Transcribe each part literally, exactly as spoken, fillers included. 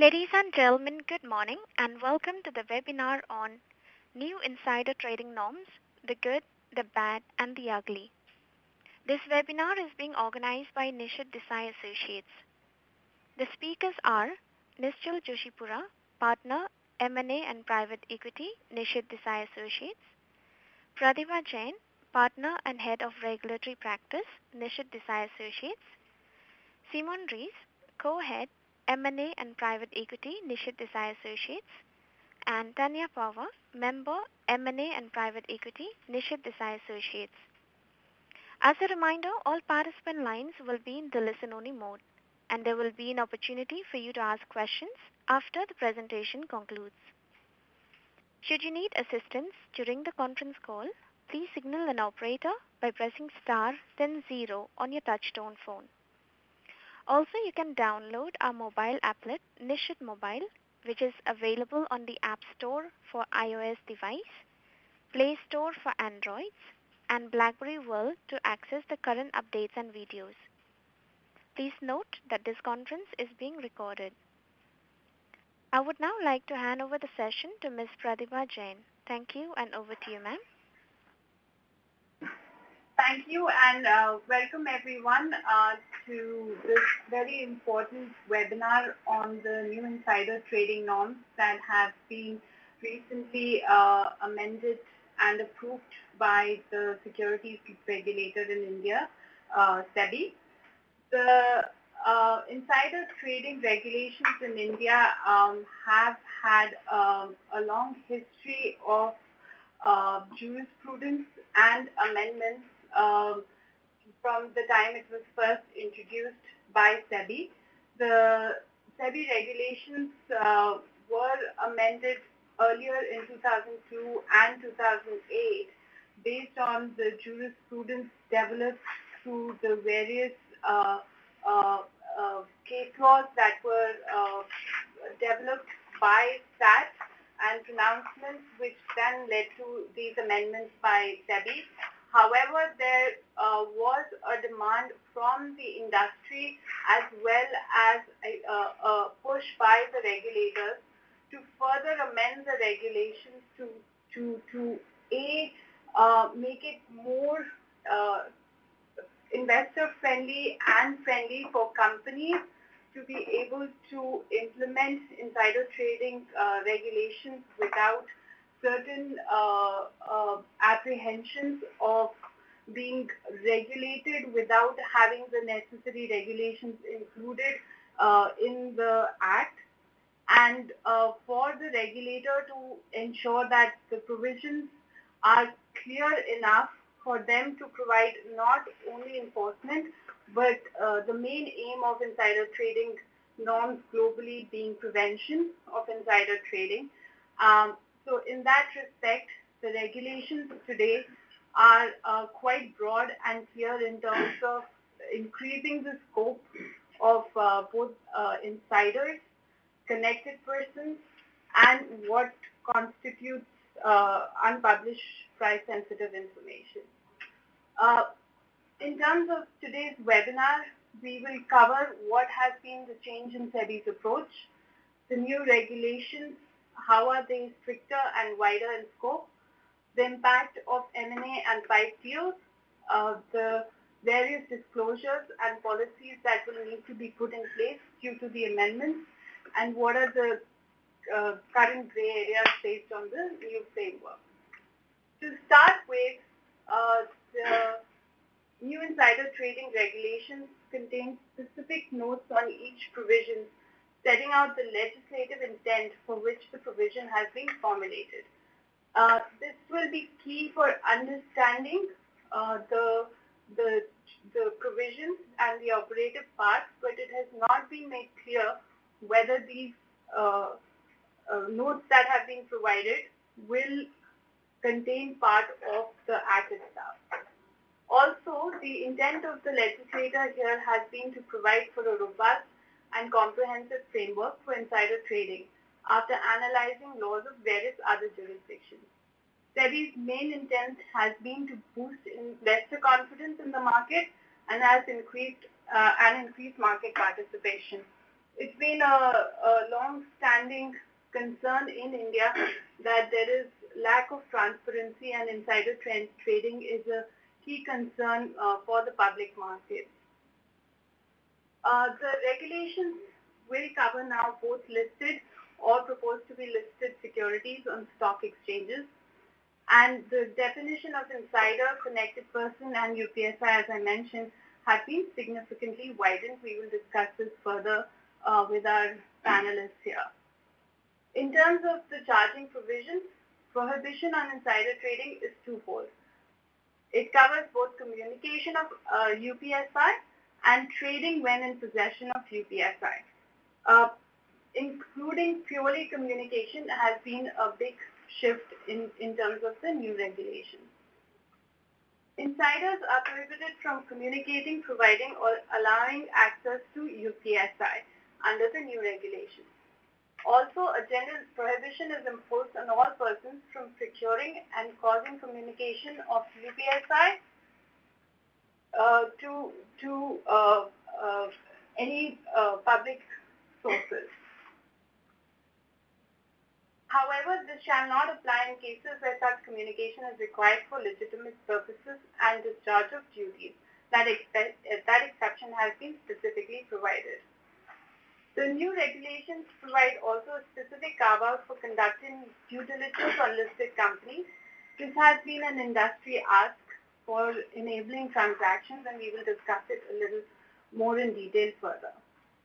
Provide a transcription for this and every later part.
Ladies and gentlemen, good morning and welcome to the webinar on New Insider Trading Norms, the Good, the Bad and the Ugly. This webinar is being organized by Nishit Desai Associates. The speakers are Nischal Joshipura, Partner, M and A and Private Equity, Nishit Desai Associates; Pratibha Jain, Partner and Head of Regulatory Practice, Nishit Desai Associates; Simon Rees, Co-Head, M and A and Private Equity, Nishit Desai Associates; and Tanya Pava, Member, M and A and Private Equity, Nishit Desai Associates. As a reminder, all participant lines will be in the listen-only mode, and there will be an opportunity for you to ask questions after the presentation concludes. Should you need assistance during the conference call, please signal an operator by pressing star then zero on your touchtone phone. Also, you can download our mobile applet, Nishit Mobile, which is available on the App Store for iOS device, Play Store for Androids, and BlackBerry World to access the current updates and videos. Please note that this conference is being recorded. I would now like to hand over the session to Miz Pratibha Jain. Thank you, and over to you, ma'am. Thank you, and uh, welcome everyone uh, to this very important webinar on the new insider trading norms that have been recently uh, amended and approved by the securities regulator in India, uh, SEBI. The uh, insider trading regulations in India um, have had um, a long history of uh, jurisprudence and amendments um, from the time it was first introduced by SEBI. The SEBI regulations uh, were amended earlier in two thousand two and two thousand eight based on the jurisprudence developed through the various uh, uh, uh, case laws that were uh, developed by S A T and pronouncements, which then led to these amendments by SEBI. However, there uh, was a demand from the industry as well as a, a, a push by the regulators to further amend the regulations to to to a uh, make it more uh, investor friendly and friendly for companies to be able to implement insider trading uh, regulations without certain uh, uh, apprehensions of being regulated without having the necessary regulations included uh, in the act, and uh, for the regulator to ensure that the provisions are clear enough for them to provide not only enforcement, but uh, the main aim of insider trading norms globally being prevention of insider trading. Um, so in that respect, the regulations today are uh, quite broad and clear in terms of increasing the scope of uh, both uh, insiders, connected persons, and what constitutes uh, unpublished price-sensitive information. Uh, in terms of today's webinar, we will cover what has been the change in SEBI's approach, the new regulations, how are they stricter and wider in scope, the impact of M and A and pipe deals, uh, the various disclosures and policies that will need to be put in place due to the amendments, and what are the uh, current gray areas based on the new framework. To start with, uh, the new insider trading regulations contain specific notes on each provision, setting out the legislative intent for which the provision has been formulated. Uh, this will be key for understanding uh, the, the, the provisions and the operative parts, but it has not been made clear whether these uh, uh, notes that have been provided will contain part of the act itself. Also, the intent of the legislator here has been to provide for a robust and comprehensive framework for insider trading after analyzing laws of various other jurisdictions. SEBI's main intent has been to boost investor confidence in the market and has increased uh, and increased market participation. It's been a, a long-standing concern in India that there is lack of transparency, and insider trend trading is a key concern uh, for the public market. Uh, the regulations will cover now both listed or proposed to be listed securities on stock exchanges. And the definition of insider, connected person, and U P S I, as I mentioned, have been significantly widened. We will discuss this further uh, with our panelists here. In terms of the charging provisions, prohibition on insider trading is twofold. It covers both communication of uh, U P S I and trading when in possession of U P S I. Uh, including purely communication has been a big shift in, in terms of the new regulations. Insiders are prohibited from communicating, providing, or allowing access to U P S I under the new regulations. Also, a general prohibition is imposed on all persons from procuring and causing communication of U P S I uh, to, to uh, uh, any uh, public sources. However, this shall not apply in cases where such communication is required for legitimate purposes and discharge of duties. That, expe- that exception has been specifically provided. The new regulations provide also a specific carve-out for conducting due diligence on listed companies. This has been an industry ask for enabling transactions, and we will discuss it a little more in detail further.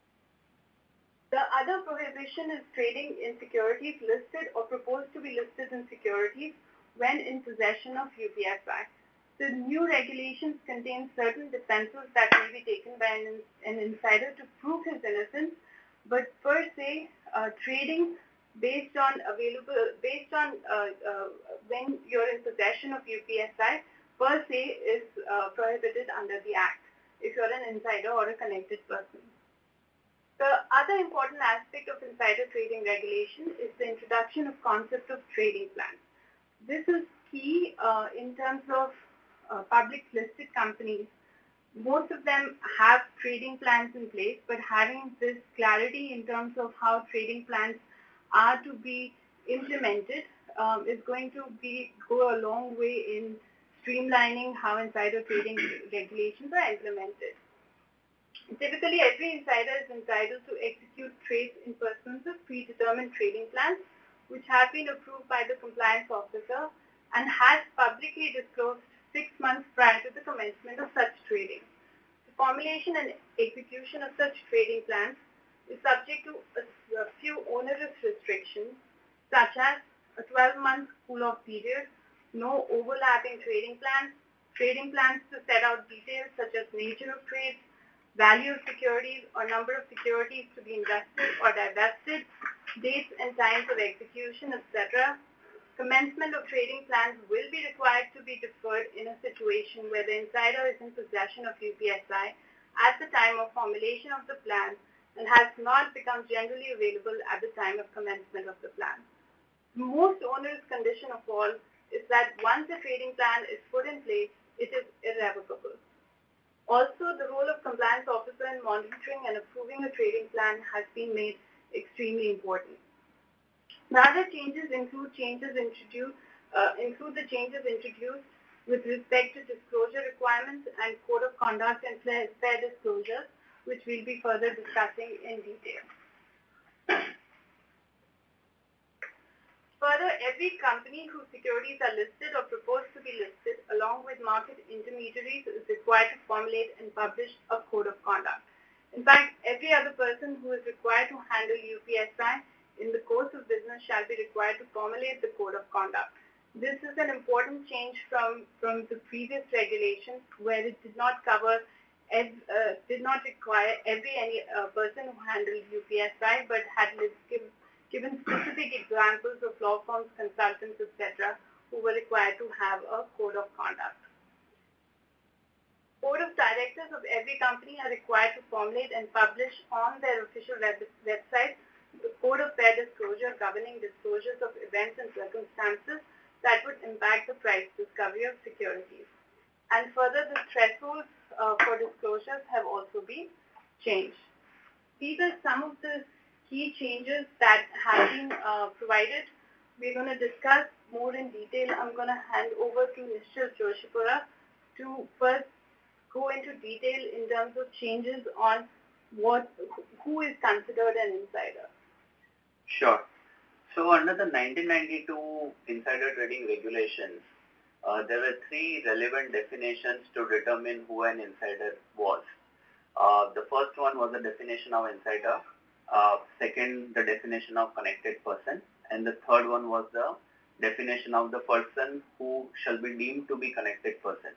The other prohibition is trading in securities listed or proposed to be listed in securities when in possession of U P S I. The new regulations contain certain defenses that may be taken by an, an insider to prove his innocence, but per se, uh, trading based on available, based on uh, uh, when you're in possession of U P S I, per se is uh, prohibited under the Act if you're an insider or a connected person. The other important aspect of insider trading regulation is the introduction of concept of trading plans. This is key uh, in terms of uh, public listed companies. Most of them have trading plans in place, but having this clarity in terms of how trading plans are to be implemented um, is going to be go a long way in streamlining how insider trading regulations are implemented. Typically, every insider is entitled to execute trades in pursuance of predetermined trading plans, which have been approved by the compliance officer and has publicly disclosed six months prior to the commencement of such trading. The formulation and execution of such trading plans is subject to a, a few onerous restrictions, such as a twelve-month cool-off period, no overlapping trading plans, trading plans to set out details such as nature of trades, value of securities or number of securities to be invested or divested, dates and times of execution, et cetera. Commencement of trading plans will be required to be deferred in a situation where the insider is in possession of U P S I at the time of formulation of the plan and has not become generally available at the time of commencement of the plan. The most onerous condition of all is that once a trading plan is put in place, it is irrevocable. Also, the role of compliance officer in monitoring and approving a trading plan has been made extremely important. The other changes include changes introduced, uh, include the changes introduced with respect to disclosure requirements and code of conduct and fair, fair disclosures, which we'll be further discussing in detail. Further, every company whose securities are listed or proposed to be listed, along with market intermediaries, is required to formulate and publish a code of conduct. In fact, every other person who is required to handle U P S I in the course of business shall be required to formulate the code of conduct. This is an important change from, from the previous regulations, where it did not cover, ev, uh, did not require every any uh, person who handled U P S I, but had given given specific examples of law firms, consultants, et cetera, who were required to have a code of conduct. Board of directors of every company are required to formulate and publish on their official web website the code of fair disclosure governing disclosures of events and circumstances that would impact the price discovery of securities. And further, the thresholds uh, for disclosures have also been changed. these are some of the key changes that have been uh, provided. We're going to discuss more in detail. I'm going to hand over to Mister Joshipura to first go into detail in terms of changes on what who is considered an insider. Sure. So under the nineteen ninety-two insider trading regulations, uh, there were three relevant definitions to determine who an insider was. Uh, the first one was the definition of insider, uh, second the definition of connected person, and the third one was the definition of the person who shall be deemed to be connected person.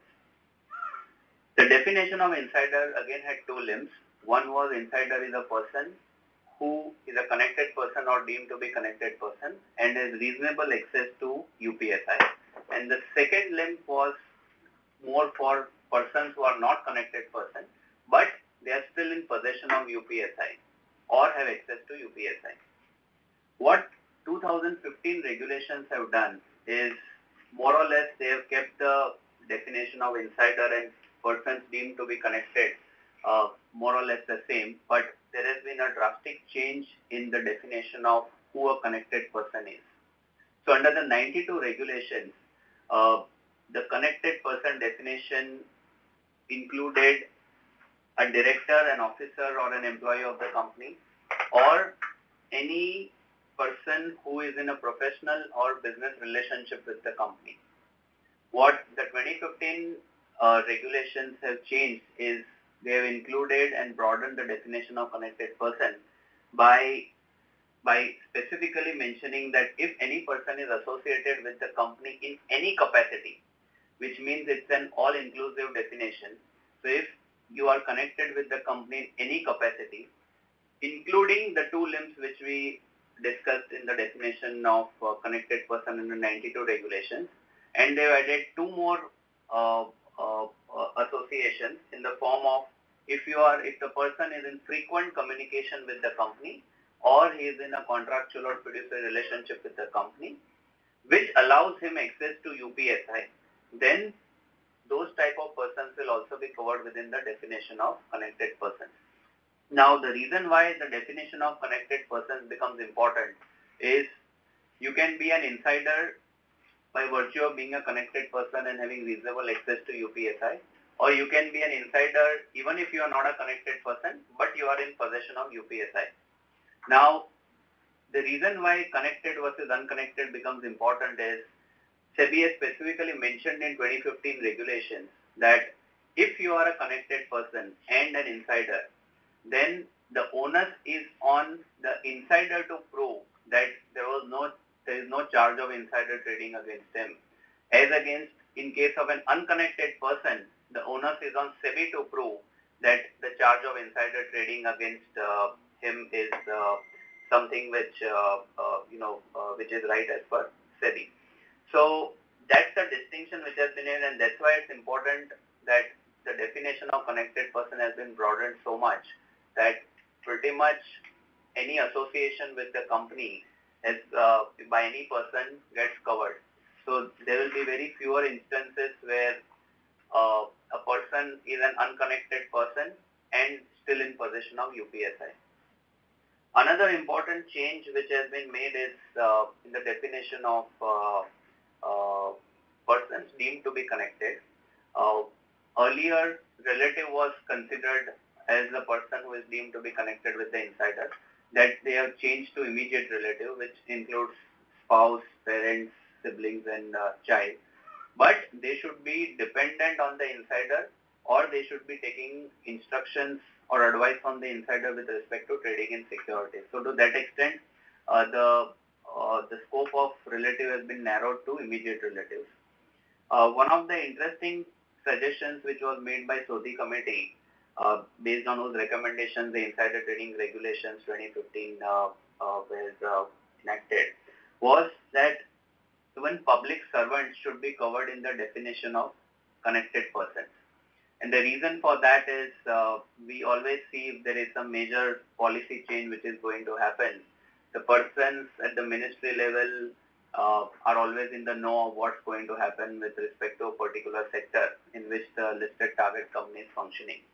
The definition of insider again had two limbs. One was insider is a person who is a connected person or deemed to be connected person and has reasonable access to U P S I. And the second limb was more for persons who are not connected person, but they are still in possession of U P S I or have access to U P S I. What two thousand fifteen regulations have done is more or less they have kept the definition of insider and persons deemed to be connected uh, more or less the same, but there has been a drastic change in the definition of who a connected person is. So under the ninety-two regulations, uh, the connected person definition included a director, an officer or an employee of the company, or any person who is in a professional or business relationship with the company. What the twenty fifteen uh, regulations have changed is they have included and broadened the definition of connected person by by specifically mentioning that if any person is associated with the company in any capacity, which means it's an all-inclusive definition. So if you are connected with the company in any capacity, including the two limbs which we discussed in the definition of uh, connected person in the ninety-two regulations, and they've added two more uh, uh, uh, associations in the form of if you are if the person is in frequent communication with the company or he is in a contractual or fiduciary relationship with the company, which allows him access to U P S I, then those type of persons will also be covered within the definition of connected persons. Now, the reason why the definition of connected persons becomes important is you can be an insider by virtue of being a connected person and having reasonable access to U P S I, or you can be an insider even if you are not a connected person, but you are in possession of U P S I. Now, the reason why connected versus unconnected becomes important is SEBI has specifically mentioned in twenty fifteen regulations that if you are a connected person and an insider, then the onus is on the insider to prove that there was no there is no charge of insider trading against him. As against, in case of an unconnected person, the onus is on SEBI to prove that the charge of insider trading against uh, him is uh, something which uh, uh, you know uh, which is right as per SEBI. So that's the distinction which has been made, and that's why it's important that the definition of connected person has been broadened so much that pretty much any association with the company as uh, by any person gets covered. So there will be very fewer instances where uh, a person is an unconnected person and still in possession of U P S I. Another important change which has been made is uh, in the definition of uh, uh, persons deemed to be connected. Uh, earlier, relative was considered as the person who is deemed to be connected with the insider. That they have changed to immediate relative, which includes spouse, parents, siblings, and uh, child. But they should be dependent on the insider, or they should be taking instructions or advice from the insider with respect to trading in securities. So to that extent, uh, the uh, the scope of relative has been narrowed to immediate relatives. Uh, one of the interesting suggestions which was made by SODI committee, uh, based on whose recommendations the insider trading regulations twenty fifteen uh, uh, was uh, enacted, was that even public servants should be covered in the definition of connected persons. And the reason for that is uh, we always see if there is some major policy change which is going to happen, the persons at the ministry level uh, are always in the know of what's going to happen with respect to a particular sector in which the listed target company is functioning.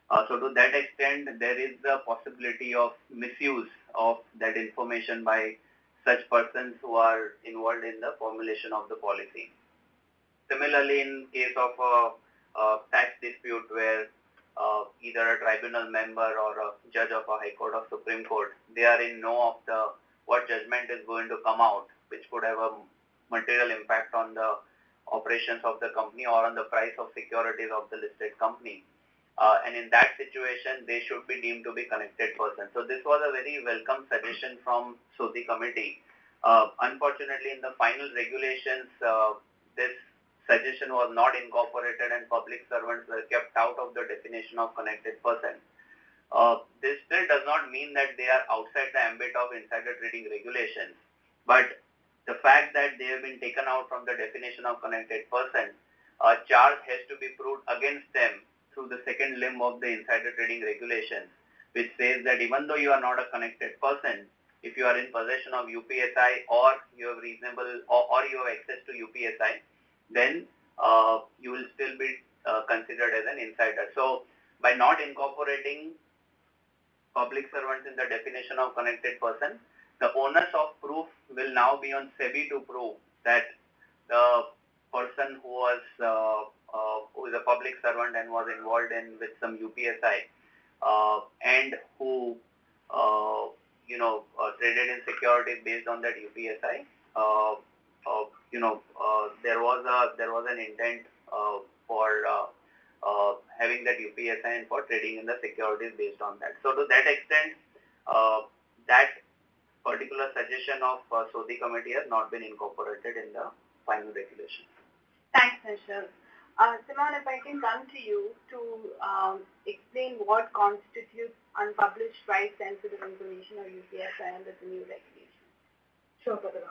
Uh, so to that extent, there is the possibility of misuse of that information by such persons who are involved in the formulation of the policy. Similarly, in case of a, a tax dispute where uh, either a tribunal member or a judge of a High Court or Supreme Court, they are in know of the what judgment is going to come out, which could have a material impact on the operations of the company or on the price of securities of the listed company. Uh, and in that situation, they should be deemed to be connected persons. So this was a very welcome suggestion from SOTI committee. Uh, unfortunately, in the final regulations, uh, this suggestion was not incorporated and public servants were kept out of the definition of connected person. Uh, this still does not mean that they are outside the ambit of insider trading regulations, but the fact that they have been taken out from the definition of connected person, a charge has to be proved against them through the second limb of the insider trading regulations, which says that even though you are not a connected person, if you are in possession of U P S I or you have reasonable or, or you have access to U P S I, then uh, you will still be uh, considered as an insider. So by not incorporating public servants in the definition of connected person, the onus of proof will now be on SEBI to prove that the person who was uh, uh, who is a public servant and was involved in with some U P S I uh, and who uh, you know uh, traded in securities based on that U P S I. Uh, uh, you know uh, there was a there was an intent uh, for uh, uh, having that U P S I and for trading in the securities based on that. So to that extent, uh, that particular suggestion of uh, SOTI committee has not been incorporated in the final regulation. Thanks, Nishal. Uh, Simon, if I can come to you to um, explain what constitutes unpublished price-sensitive information or U P S I under the new regulation. Sure, Pratibha.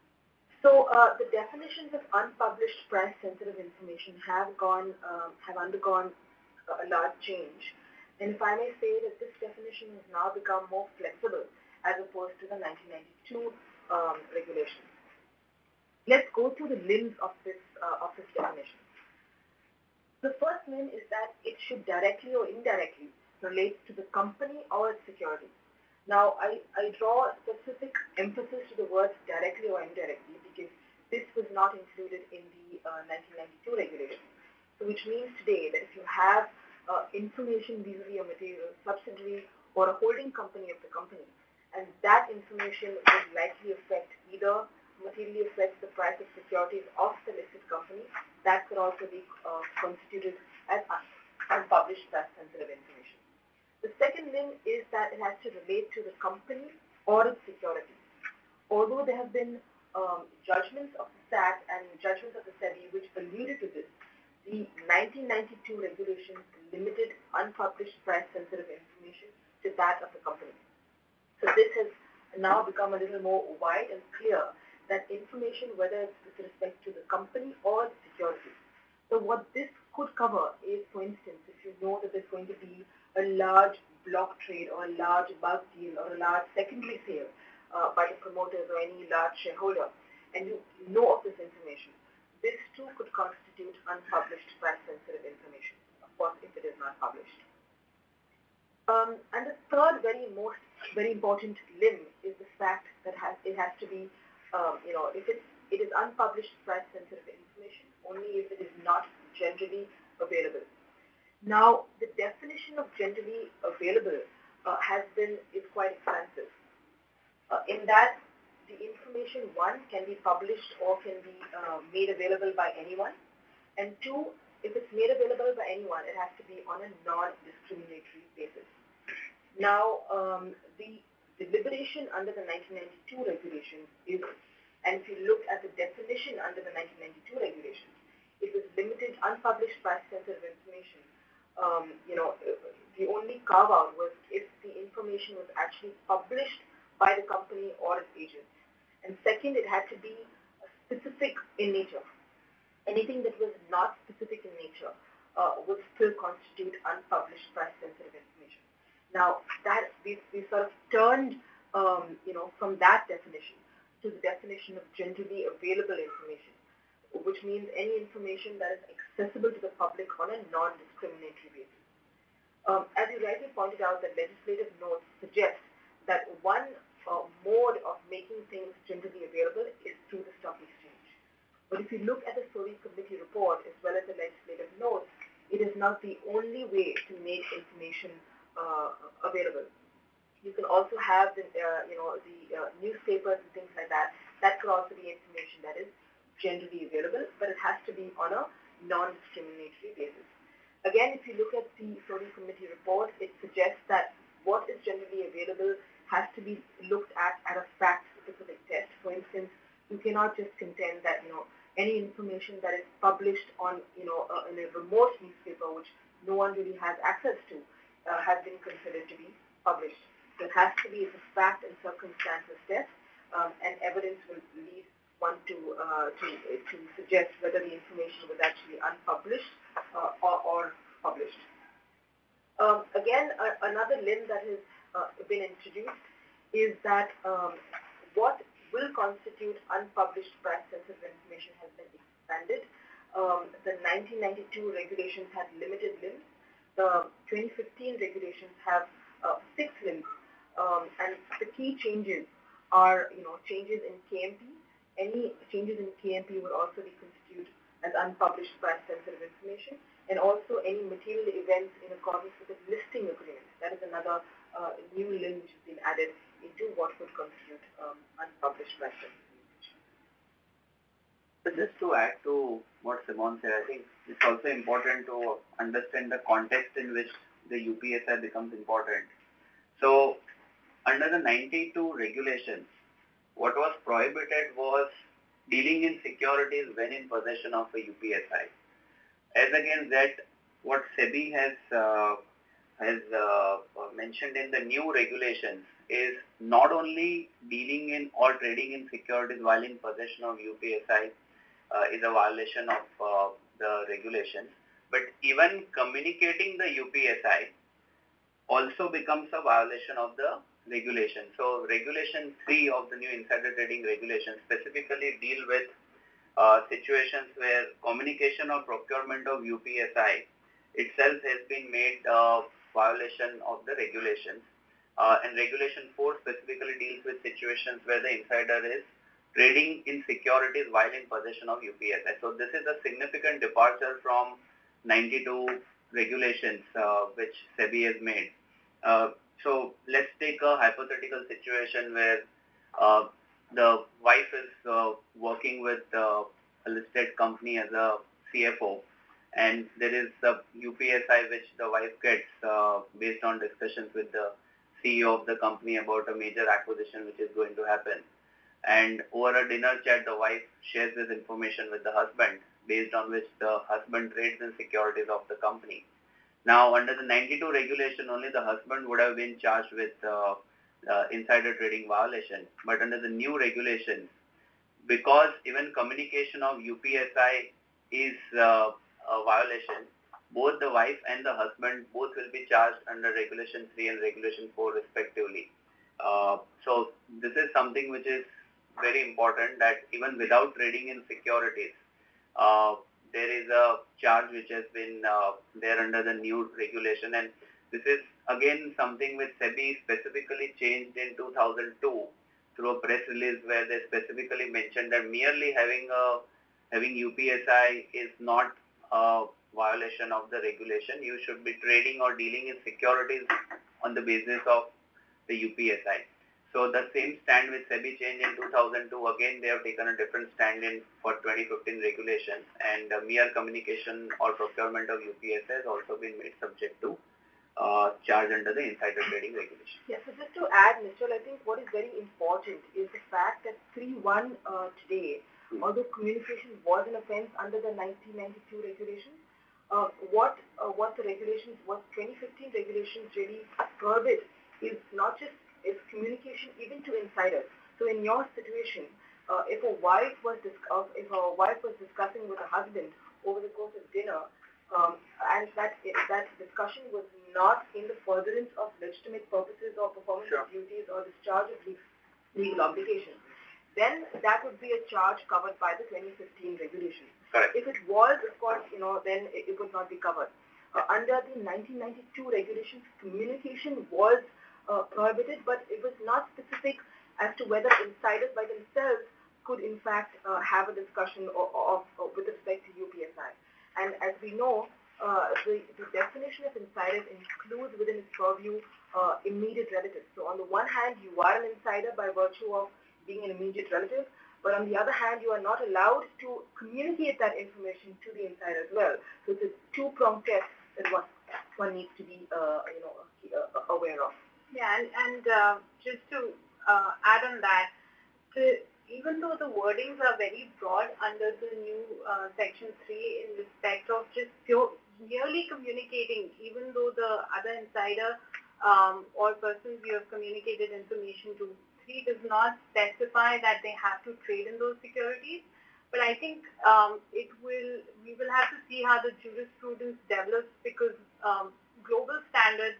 So uh, the definitions of unpublished price-sensitive information have gone, um, have undergone a large change. And if I may say that this definition has now become more flexible as opposed to the nineteen ninety-two um, regulations. Let's go through the limbs of this uh, of this definition. The first limb is that it should directly or indirectly relate to the company or its securities. Now, I, I draw specific emphasis to the words directly or indirectly because this was not included in the uh, nineteen ninety-two regulation. So which means today that if you have uh, information vis-a-vis a material subsidiary or a holding company of the company, and that information will likely affect either materially affects the price of securities of the listed company, that could also be uh, constituted as un unpublished price-sensitive information. The second limb is that it has to relate to the company or its securities. Although there have been um, judgments of the S A T and judgments of the SEBI which alluded to this, the nineteen ninety-two regulations limited unpublished price-sensitive information to that of the company. So this has now become a little more wide and clear that information, whether it's with respect to the company or the securities. So what this could cover is, for instance, if you know that there's going to be a large block trade or a large bulk deal or a large secondary sale uh, by the promoters or any large shareholder, and you know of this information, this too could constitute unpublished price-sensitive information, of course, if it is not published. Um, and the third very most very important limb is the fact that has, it has to be, um, you know, if it's, it is unpublished price-sensitive information only if it is not generally available. Now, the definition of generally available uh, has been is quite expansive. Uh, in that, the information one can be published or can be uh, made available by anyone, and two, if it's made available by anyone, it has to be on a non-discriminatory basis. Now, um, the, the liberation under the nineteen ninety-two regulation is, and if you look at the definition under the nineteen ninety-two regulation, it was limited, unpublished price-sensitive information. Um, you know, the only carve-out was if the information was actually published by the company or its agents. And second, it had to be specific in nature. Anything that was not specific in nature uh, would still constitute unpublished price-sensitive information. Now, that we, we sort of turned, um, you know, from that definition to the definition of generally available information, which means any information that is accessible to the public on a non-discriminatory basis. Um, as you rightly pointed out, that legislative notes suggest that one uh, mode of making things generally available is through the stock exchange. But if you look at the SORI committee report as well as the legislative notes, it is not the only way to make information uh, available. You can also have the, uh, you know, the uh, newspapers and things like that. That could also be information that is generally available, but it has to be on a non-discriminatory basis. Again, if you look at the SORI committee report, it suggests that what is generally available has to be looked at at a fact-specific test. For instance, you cannot just contend that, you know, any information that is published on, you know, uh, in a remote newspaper, which no one really has access to, uh, has been considered to be published. So it has to be a fact and circumstances test, um, and evidence will lead one to, uh, to to suggest whether the information was actually unpublished uh, or, or published. Um, again, uh, another limb that has uh, been introduced is that um, what will constitute unpublished price-sensitive information has been expanded. Um, the nineteen ninety-two regulations had limited limbs. The twenty fifteen regulations have uh, six limbs, um, and the key changes are, you know, changes in K M P. Any changes in K M P would also be constituted as unpublished price-sensitive information, and also any material events in accordance with the listing agreement. That is another uh, new limb which has been added into what would constitute um, unpublished price-sensitive information. So just to add to what Simon said, I think it's also important to understand the context in which the U P S I becomes important. So under the ninety-two regulations, what was prohibited was dealing in securities when in possession of a U P S I. As against that, what SEBI has uh, has uh, mentioned in the new regulations is not only dealing in or trading in securities while in possession of U P S I uh, is a violation of uh, the regulations, but even communicating the U P S I also becomes a violation of the regulation. So regulation three of the new insider trading regulations specifically deal with uh, situations where communication or procurement of U P S I itself has been made a violation of the regulations. Uh, and regulation four specifically deals with situations where the insider is trading in securities while in possession of U P S I. So this is a significant departure from ninety-two regulations uh, which SEBI has made. Uh, so let's take a hypothetical situation where uh, the wife is uh, working with uh, a listed company as a C F O, and there is a U P S I which the wife gets uh, based on discussions with the C E O of the company about a major acquisition which is going to happen. And over a dinner chat, the wife shares this information with the husband, based on which the husband trades in securities of the company. Now, under the ninety-two regulation, only the husband would have been charged with uh, uh, insider trading violation. But under the new regulations, because even communication of U P S I is uh, a violation, both the wife and the husband both will be charged under Regulation three and Regulation four respectively. Uh, so this is something which is very important, that even without trading in securities, uh, there is a charge which has been uh, there under the new regulation, and this is again something which SEBI specifically changed in two thousand two through a press release where they specifically mentioned that merely having a having U P S I is not a violation of the regulation. You should be trading or dealing in securities on the basis of the U P S I. So the same stand with SEBI change in two thousand two, again they have taken a different stand in for twenty fifteen regulations, and uh, mere communication or procurement of U P S I has also been made subject to uh, charge under the insider trading regulation. Yes, so just to add, Mister I think what is very important is the fact that three one uh, today, mm-hmm. although communication was an offense under the nineteen ninety-two regulations, uh, what uh, what the regulations, what twenty fifteen regulations really prohibit is not just is communication even to insiders. So in your situation, uh, if a wife was dis- uh, if a wife was discussing with a husband over the course of dinner, um, and that that discussion was not in the furtherance of legitimate purposes or performance sure. of duties or discharge of legal obligations, then that would be a charge covered by the twenty fifteen regulations. Correct. If it was, of course, you know, then it, it would not be covered. Uh, under the nineteen ninety-two regulations, communication was uh, prohibited, but it was not specific as to whether insiders by themselves could in fact uh, have a discussion of, of, of with respect to U P S I. And as we know, uh, the, the definition of insiders includes within its purview uh, immediate relatives. So on the one hand, you are an insider by virtue of being an immediate relative, but on the other hand, you are not allowed to communicate that information to the insider as well. So it's a two-pronged test that one, one needs to be uh, you know, uh, aware of. Yeah, and, and uh, just to uh, add on that, the, even though the wordings are very broad under the new uh, Section three in respect of just pure, merely communicating, even though the other insider um, or persons you have communicated information to, three does not specify that they have to trade in those securities. But I think um, it will, we will have to see how the jurisprudence develops, because um, global standards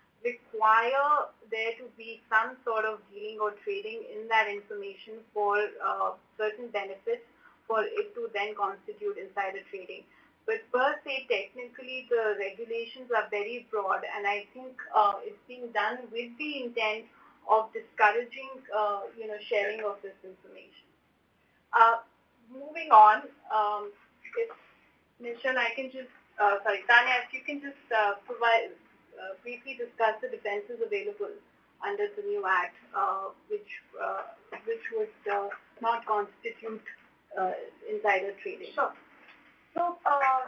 require there to be some sort of dealing or trading in that information for uh, certain benefits for it to then constitute insider trading. But per se, technically, the regulations are very broad, and I think uh, it's being done with the intent of discouraging, uh, you know, sharing of this information. Uh, moving on, um, if Michelle, I can just, uh, sorry, Tanya, if you can just uh, provide. Uh, briefly discuss the defenses available under the new Act, uh, which uh, which would uh, not constitute uh, insider trading. Sure. So, uh,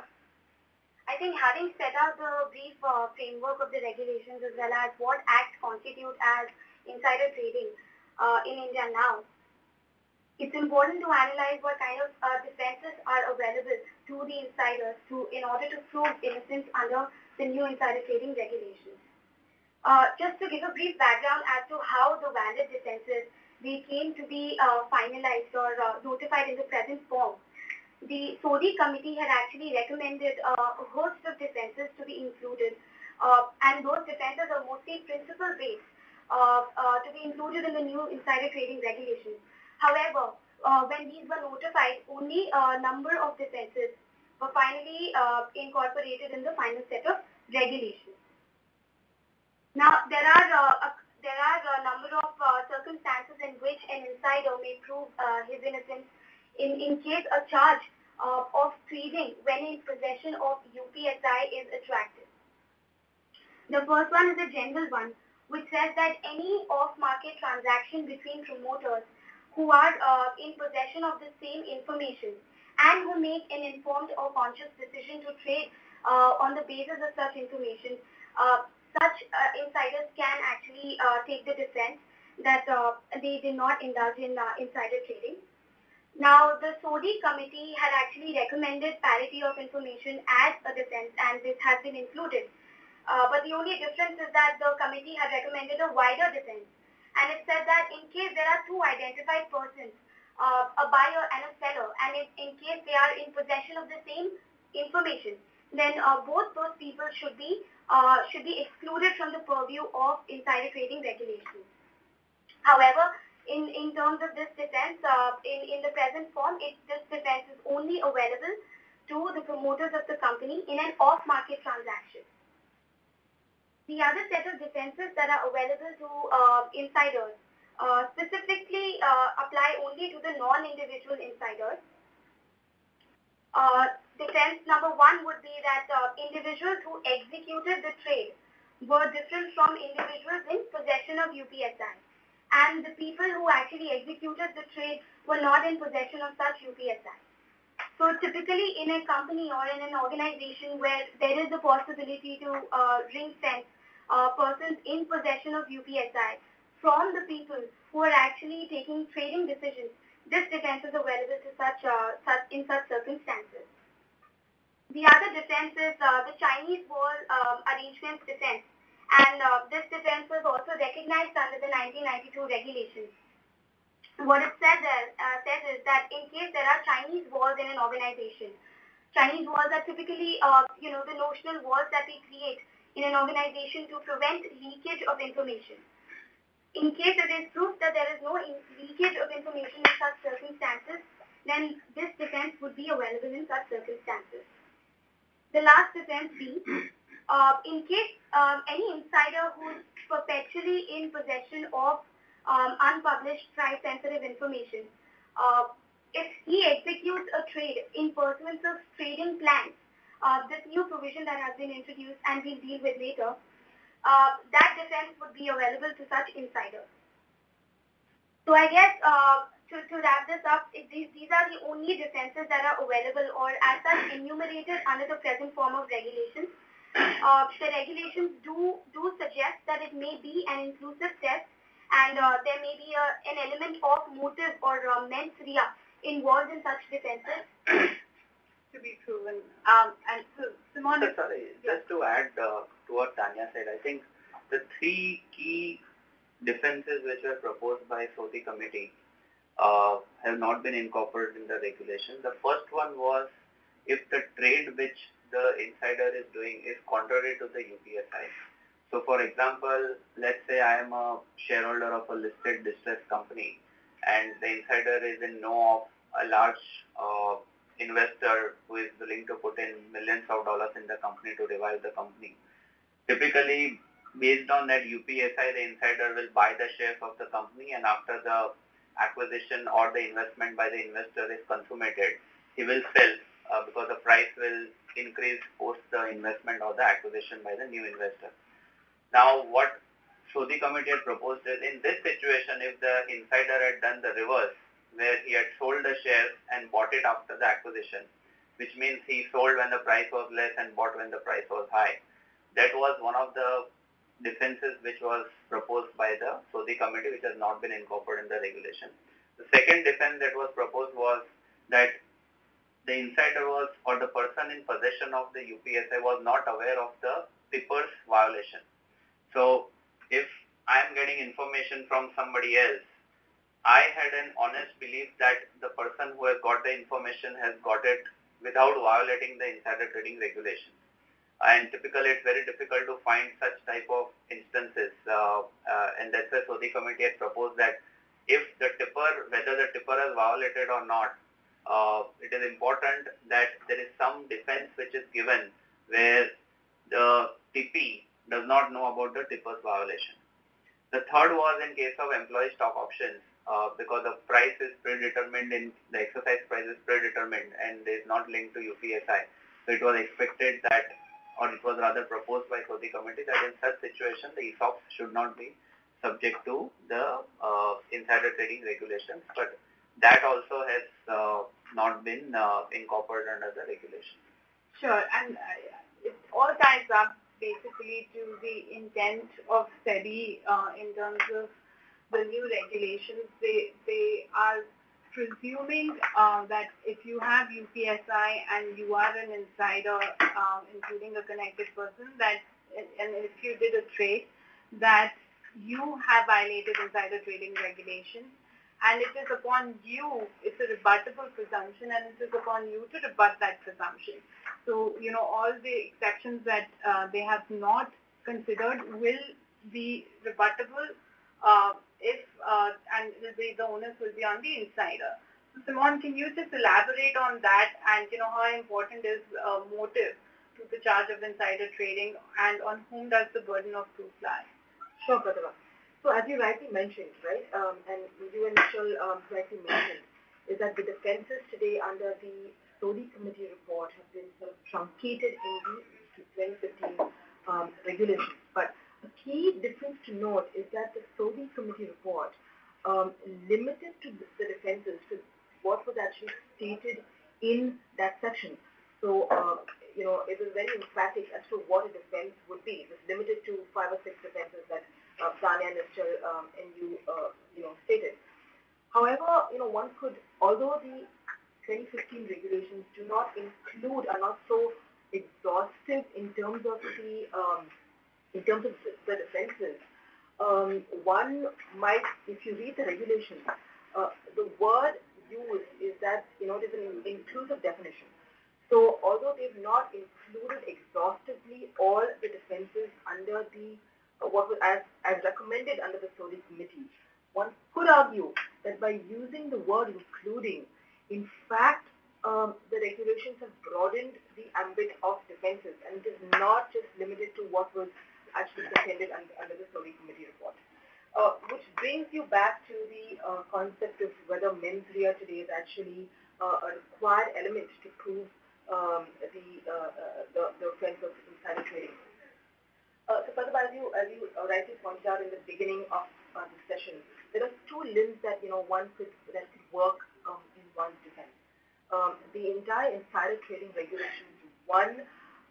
I think having set out the brief uh, framework of the regulations as well as what acts constitute as insider trading uh, in India now, it's important to analyze what kind of uh, defenses are available to the insiders to in order to prove innocence under the new insider trading regulations. Uh, just to give a brief background as to how the valid defenses they came to be uh, finalized or uh, notified in the present form. The SODI committee had actually recommended uh, a host of defenses to be included, uh, and those defenses are mostly principle-based uh, uh, to be included in the new insider trading regulations. However, uh, when these were notified, only a number of defenses were finally uh, incorporated in the final set of regulations. Now, there are uh, a, there are a number of uh, circumstances in which an insider may prove uh, his innocence in, in case a charge uh, of trading when in possession of U P S I is attractive. The first one is a general one, which says that any off-market transaction between promoters who are uh, in possession of the same information and who make an informed or conscious decision to trade uh, on the basis of such information, uh, such uh, insiders can actually uh, take the defense that uh, they did not indulge in uh, insider trading. Now, the SODI committee had actually recommended parity of information as a defense, and this has been included. Uh, but the only difference is that the committee had recommended a wider defense, and it said that in case there are two identified persons, uh, a buyer and a seller, and if, in case they are in possession of the same information, then uh, both those people should be uh, should be excluded from the purview of insider trading regulations. However, in, in terms of this defense, uh, in, in the present form, it, this defense is only available to the promoters of the company in an off-market transaction. The other set of defenses that are available to uh, insiders uh, specifically uh, apply only to the non-individual insiders. Uh, defense number one would be that uh, individuals who executed the trade were different from individuals in possession of U P S I. And the people who actually executed the trade were not in possession of such U P S I. So typically in a company or in an organization where there is a possibility to uh, ring-fence uh, persons in possession of U P S I from the people who are actually taking trading decisions, this defense is available to such, uh, such in such circumstances. The other defense is uh, the Chinese wall um, arrangements defense. And uh, this defense was also recognized under the nineteen ninety-two regulations. What it said there, uh, says is that in case there are Chinese walls in an organization, Chinese walls are typically, uh, you know, the notional walls that we create in an organization to prevent leakage of information. In case it is proved that there is no leakage of information in such circumstances, then this defense would be available in such circumstances. the last defense being, uh, in case um, any insider who is perpetually in possession of um, unpublished price-sensitive information, uh, if he executes a trade in pursuance of trading plans, uh, this new provision that has been introduced and we'll deal with later, uh, that defense would be available to such insiders. So I guess uh, to, to wrap this up, these, these are the only defenses that are available or as such enumerated under the present form of regulations. Uh, the regulations do, do suggest that it may be an inclusive test and uh, there may be a, an element of motive or uh, mens rea involved in such defenses. To be proven. Um, and so, Simon, so, sorry, yeah. just to add uh, to what Tanya said, I think the three key defenses which were proposed by S O T I committee uh, have not been incorporated in the regulation. The first one was if the trade which the insider is doing is contrary to the U P S I. So for example, let's say I am a shareholder of a listed distressed company and the insider is in know of a large uh, investor who is willing to put in millions of dollars in the company to revive the company. Typically, based on that U P S I, the insider will buy the shares of the company and after the acquisition or the investment by the investor is consummated, he will sell uh, because the price will increase post the investment or the acquisition by the new investor. Now, what S O T I committee had proposed is in this situation, if the insider had done the reverse, where he had sold the shares and bought it after the acquisition, which means he sold when the price was less and bought when the price was high. That was one of the defenses which was proposed by the S O T I committee, which has not been incorporated in the regulation. The second defense that was proposed was that the insider was, or the person in possession of the U P S I was not aware of the tipper's violation. So if I am getting information from somebody else, I had an honest belief that the person who has got the information has got it without violating the insider trading regulations. And typically it's very difficult to find such type of instances. Uh, uh, and that's why S O T I committee has proposed that if the tipper, whether the tipper has violated or not, uh, it is important that there is some defense which is given where the tippee does not know about the tipper's violation. The third was in case of employee stock options. Uh, because the price is predetermined, in the exercise price is predetermined and is not linked to U P S I. So it was expected that, or it was rather proposed by S O T I committee that in such situation the E S O Ps should not be subject to the uh, insider trading regulations. But that also has uh, not been uh, incorporated under the regulations. Sure, and uh, it all ties up basically to the intent of SEBI uh, in terms of the new regulations. They they are presuming uh, that if you have U P S I and you are an insider, um, including a connected person, that and if you did a trade, that you have violated insider trading regulations, and it is upon you, it's a rebuttable presumption, and it is upon you to rebut that presumption. So you know all the exceptions that uh, they have not considered will be rebuttable. Uh, if uh, and the, the onus will be on the insider. So Simon, can you just elaborate on that and you know how important is uh, motive to the charge of insider trading and on whom does the burden of proof lie? Sure, Pratibha. So as you rightly mentioned, right, um, and you and Michelle um, rightly mentioned, is that the defenses today under the S O T I committee report have been sort of truncated in the twenty fifteen um, regulations. But a key difference to note is that the S O T I committee report um, limited to the defenses to what was actually stated in that section. So, uh, you know, it was very emphatic as to what a defense would be. It was limited to five or six defenses that uh, Tanya, Mister Um, and you, uh, you know, stated. However, you know, one could, although the twenty fifteen regulations do not include, are not so exhaustive in terms of the um, in terms of the defenses, um, one might, if you read the regulations, uh, the word used is that, you know, it is an inclusive definition. So although they've not included exhaustively all the defenses under the, uh, what was as, as recommended under the S O T I committee, one could argue that by using the word including, in fact, um, the regulations have broadened the ambit of defenses, and it is not just limited to what was actually contended under, under the Survey Committee report. Uh, which brings you back to the uh, concept of whether mens rea today is actually uh, a required element to prove um, the, uh, uh, the the offense of insider trading. Uh, so, Pratap, as you as you rightly pointed out in the beginning of uh, the session, there are two limbs that you know one could that could work um, in one's defense. Um, the entire insider trading regulations, one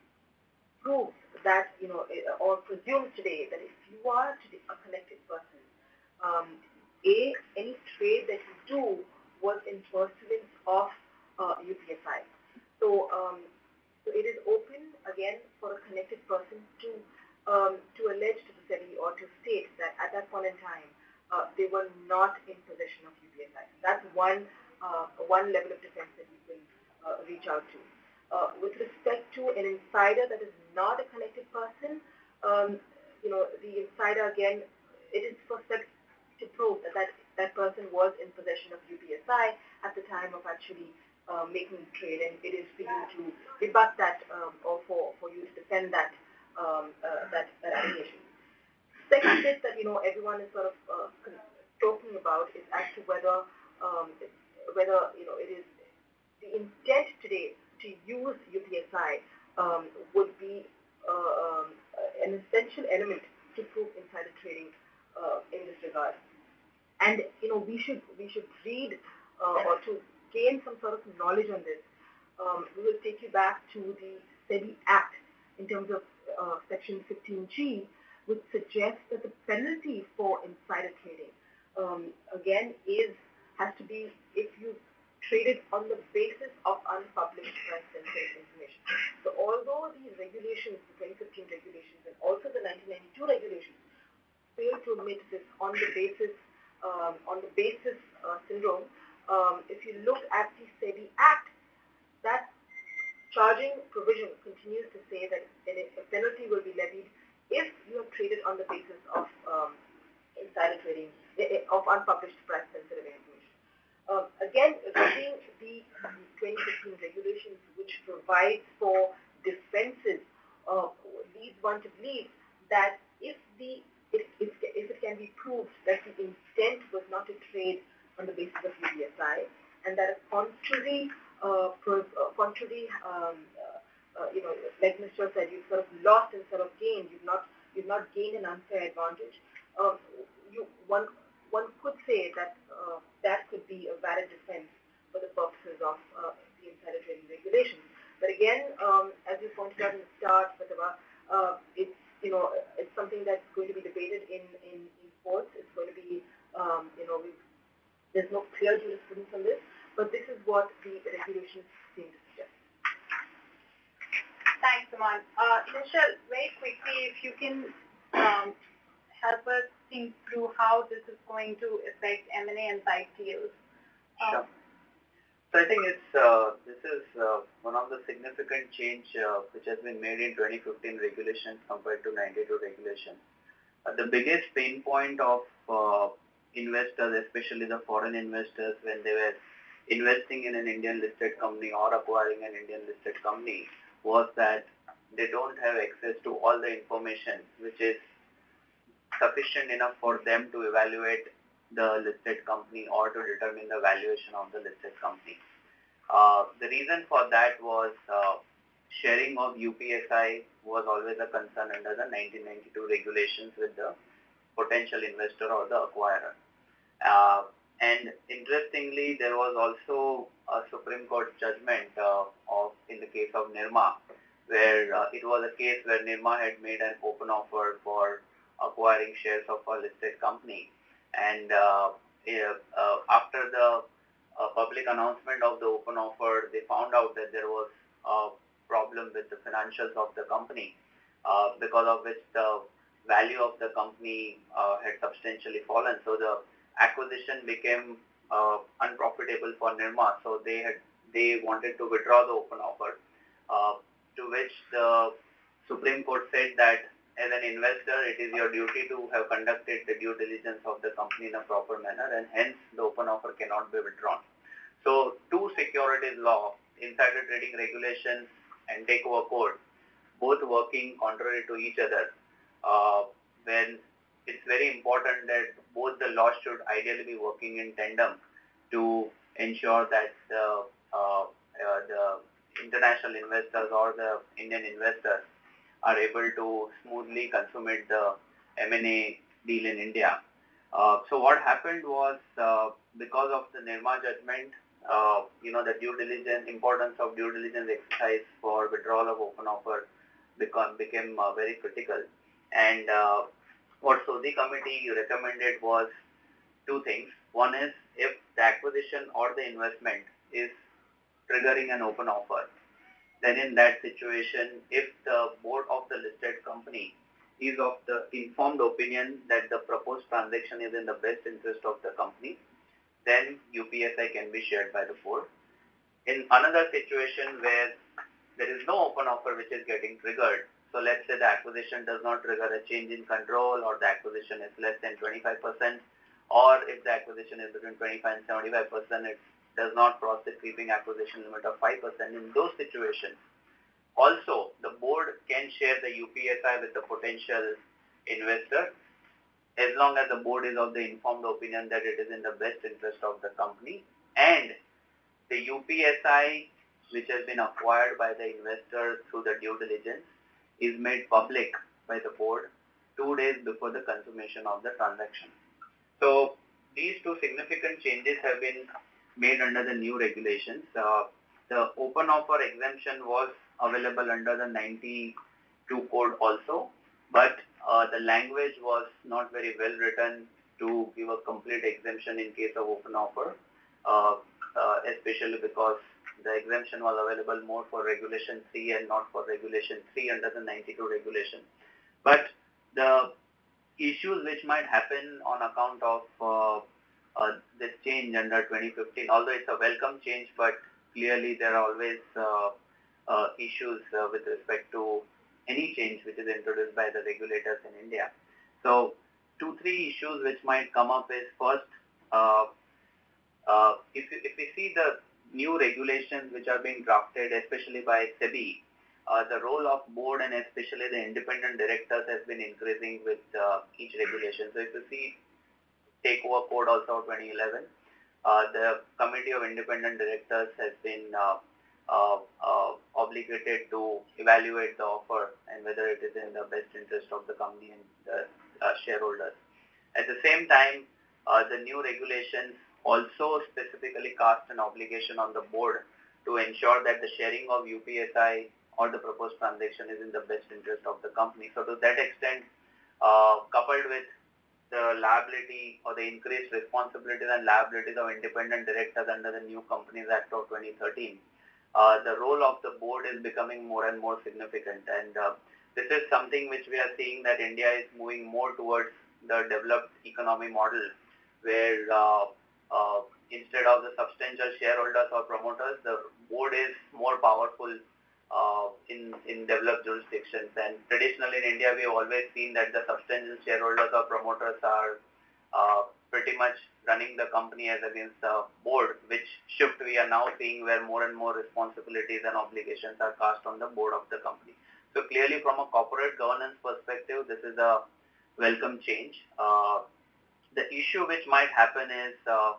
proves that, you know, or presumes today that if you are a connected person, um, A, any trade that you do was in pursuance of uh, U P S I. So, um, so it is open, again, for a connected person to um, to allege to the SEBI or to state that at that point in time, uh, they were not in possession of U P S I. That's one, uh, one level of defense that you can uh, reach out to. Uh, with respect to an insider that is not a connected person, um, you know, the insider, again, it is for SEBI to prove that, that that person was in possession of U P S I at the time of actually uh, making the trade, and it is for you to rebut that um, or for, for you to defend that um, uh, that, that allegation. Second bit that, you know, everyone is sort of uh, talking about is as to whether um, whether, you know, it is the intent today to use U P S I um, would be uh, um, an essential element to prove insider trading uh, in this regard. And you know, we should we should read uh, or to gain some sort of knowledge on this. Um, we will take you back to the SEBI Act in terms of uh, Section fifteen G, which suggests that the penalty for insider trading um, again is has to be if you traded on the basis of unpublished price-sensitive information. So although these regulations, the twenty fifteen regulations and also the nineteen ninety-two regulations, fail to admit this on the basis um, on the basis uh, syndrome, um, if you look at the SEBI Act, that charging provision continues to say that a penalty will be levied if you have traded on the basis of um, insider trading, of unpublished price-sensitive information. Uh, again, reading the twenty fifteen regulations, which provides for defenses, uh, leads one to believe that if the if, if, if it can be proved that the intent was not to trade on the basis of U P S I, and that a contrary, uh, pro, uh, contrary, um, uh, uh, you know, like Mister said, you've sort of lost instead of gained. You've not you've not gained an unfair advantage. Uh, you one. One could say that uh, that could be a valid defense for the purposes of uh, the insider trading regulations. But again, um, as you pointed out in the start, Pratibha, uh, it's you know it's something that's going to be debated in in, in courts. It's going to be um, you know we've, there's no clear jurisprudence on this, but this is what the regulations seem to suggest. Thanks, Aman. Uh, Michelle, very quickly, if you can um, help us think through how this is going to affect M and A and side deals. Sure. Um, so I think it's uh, this is uh, one of the significant change uh, which has been made in twenty fifteen regulations compared to ninety-two regulations. Uh, the biggest pain point of uh, investors, especially the foreign investors, when they were investing in an Indian listed company or acquiring an Indian listed company, was that they don't have access to all the information which is sufficient enough for them to evaluate the listed company or to determine the valuation of the listed company. Uh, the reason for that was uh, sharing of U P S I was always a concern under the nineteen ninety-two regulations with the potential investor or the acquirer. Uh, and interestingly, there was also a Supreme Court judgment uh, of in the case of Nirma, where uh, it was a case where Nirma had made an open offer for acquiring shares of a listed company, and uh, uh, after the uh, public announcement of the open offer, they found out that there was a problem with the financials of the company, uh, because of which the value of the company uh, had substantially fallen. So the acquisition became uh, unprofitable for Nirma. So they had they wanted to withdraw the open offer, uh, to which the Supreme Court said that as an investor, it is your duty to have conducted the due diligence of the company in a proper manner, and hence the open offer cannot be withdrawn. So, two securities law insider trading regulations and takeover code both working contrary to each other, uh, when it's very important that both the laws should ideally be working in tandem to ensure that the, uh, uh, the international investors or the Indian investors are able to smoothly consummate the M and A deal in India. Uh, so what happened was, uh, because of the Nirma judgment, uh, you know, the due diligence, importance of due diligence exercise for withdrawal of open offer become, became uh, very critical. And uh, what SODI committee recommended was two things. One is, if the acquisition or the investment is triggering an open offer, then in that situation, if the board of the listed company is of the informed opinion that the proposed transaction is in the best interest of the company, then U P S I can be shared by the board. In another situation where there is no open offer which is getting triggered, so let's say the acquisition does not trigger a change in control, or the acquisition is less than twenty-five percent, or if the acquisition is between twenty-five and seventy-five percent, it does not cross the creeping acquisition limit of five percent. In those situations, also the board can share the U P S I with the potential investor, as long as the board is of the informed opinion that it is in the best interest of the company, and the U P S I which has been acquired by the investor through the due diligence is made public by the board two days before the consummation of the transaction. So these two significant changes have been made under the new regulations. Uh, the open offer exemption was available under the ninety-two code also, but uh, the language was not very well written to give a complete exemption in case of open offer, uh, uh, especially because the exemption was available more for regulation three and not for regulation three under the ninety-two regulation. But the issues which might happen on account of uh, uh, this change under twenty fifteen, although it's a welcome change, but clearly there are always uh, uh, issues uh, with respect to any change which is introduced by the regulators in India. So two, three issues which might come up is, first, uh, uh, if, you, if we see the new regulations which are being drafted, especially by SEBI, uh, the role of board and especially the independent directors has been increasing with uh, each regulation. So if you see takeover code also twenty eleven, uh, the committee of independent directors has been uh, uh, uh, obligated to evaluate the offer and whether it is in the best interest of the company and the uh, shareholders. At the same time, uh, the new regulations also specifically cast an obligation on the board to ensure that the sharing of U P S I or the proposed transaction is in the best interest of the company. So to that extent, uh, coupled with the liability or the increased responsibilities and liabilities of independent directors under the new Companies Act of twenty thirteen, uh, the role of the board is becoming more and more significant. And uh, this is something which we are seeing that India is moving more towards the developed economy model, where uh, uh, instead of the substantial shareholders or promoters, the board is more powerful uh, in, in developed jurisdictions. And traditionally in India, we have always seen that the substantial shareholders or promoters are uh, pretty much running the company as against the board, which shift we are now seeing where more and more responsibilities and obligations are cast on the board of the company. So clearly from a corporate governance perspective, this is a welcome change. Uh, the issue which might happen is uh,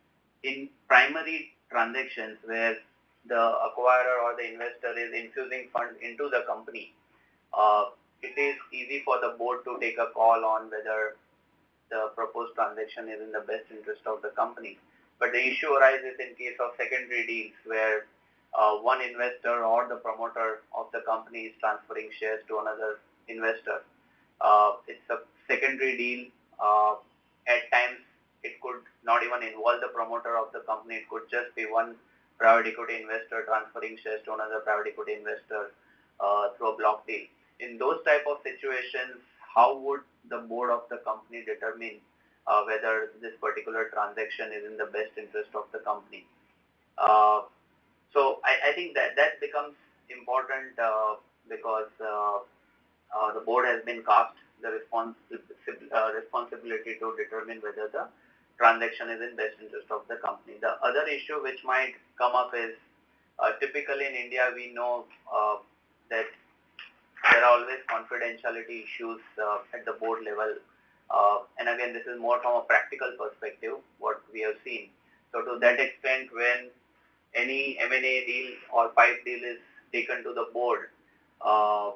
in primary transactions where the acquirer or the investor is infusing funds into the company, uh, it is easy for the board to take a call on whether the proposed transaction is in the best interest of the company. But the issue arises in case of secondary deals where uh, one investor or the promoter of the company is transferring shares to another investor. Uh, it's a secondary deal. Uh, at times, it could not even involve the promoter of the company. It could just be one private equity investor transferring shares to another private equity investor uh, through a block deal. In those type of situations, how would the board of the company determine uh, whether this particular transaction is in the best interest of the company? Uh, so I, I think that that becomes important uh, because uh, uh, the board has been cast the respons uh, responsibility to determine whether the transaction is in best interest of the company. The other issue which might come up is Uh, typically in India, we know uh, that there are always confidentiality issues uh, at the board level. Uh, and again, this is more from a practical perspective, what we have seen. So to that extent, when any M and A deal or pipe deal is taken to the board, uh,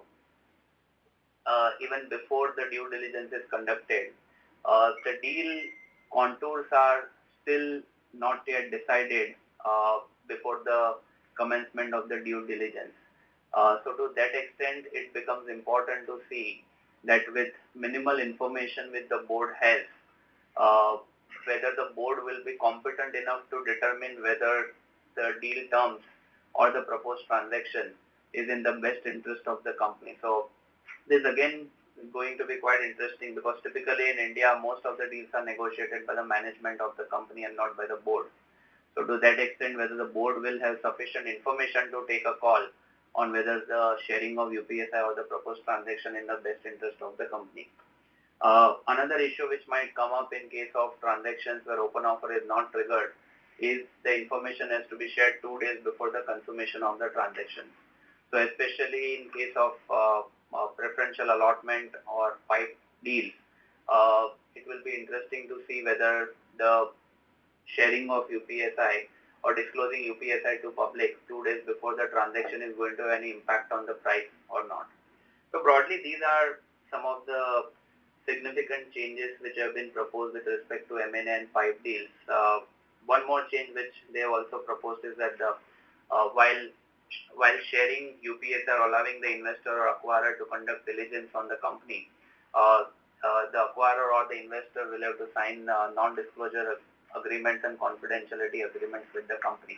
uh, even before the due diligence is conducted, uh, the deal contours are still not yet decided uh, before the commencement of the due diligence. Uh, so to that extent, it becomes important to see that with minimal information which the board has, uh, whether the board will be competent enough to determine whether the deal terms or the proposed transaction is in the best interest of the company. So this again is going to be quite interesting because typically in India, most of the deals are negotiated by the management of the company and not by the board. So to that extent, whether the board will have sufficient information to take a call on whether the sharing of U P S I or the proposed transaction in the best interest of the company. Uh, another issue which might come up in case of transactions where open offer is not triggered is the information has to be shared two days before the consummation of the transaction. So especially in case of uh, uh, preferential allotment or pipe deals, uh, it will be interesting to see whether the sharing of U P S I or disclosing U P S I to public two days before the transaction is going to have any impact on the price or not. So broadly, these are some of the significant changes which have been proposed with respect to M and A and pipe deals. Uh, one more change which they have also proposed is that the, uh, while while sharing U P S I or allowing the investor or acquirer to conduct diligence on the company, uh, uh, the acquirer or the investor will have to sign uh, non-disclosure agreements and confidentiality agreements with the company.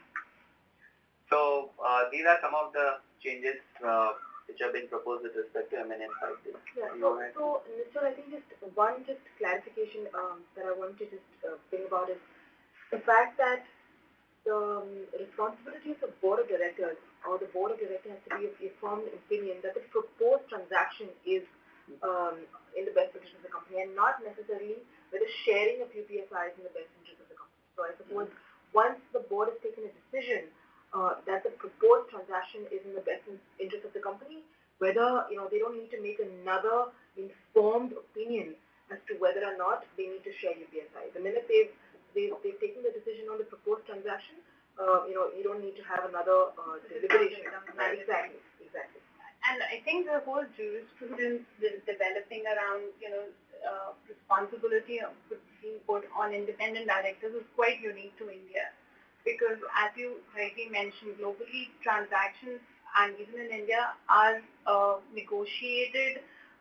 So uh, these are some of the changes uh, which have been proposed with respect to M and A and pipe deals. Yeah, so, so, Mister I think just one just clarification um, that I want to just uh, bring about is the fact that the um, responsibility of the board of directors or the board of directors has to be of a firm opinion that the proposed transaction is um, in the best interest of the company and not necessarily whether sharing of U P S I is in the best interest of the company. So I suppose mm-hmm. once the board has taken a decision uh, that the proposed transaction is in the best interest of the company, whether, you know, they don't need to make another informed opinion as to whether or not they need to share U P S I. The minute they've, they've, they've taken the decision on the proposed transaction, uh, you know, you don't need to have another uh, deliberation. Exactly, exactly. And I think the whole jurisprudence is developing around, you know, uh, responsibility of being put on independent directors is quite unique to India. Because as you rightly mentioned, globally transactions and even in India are uh, negotiated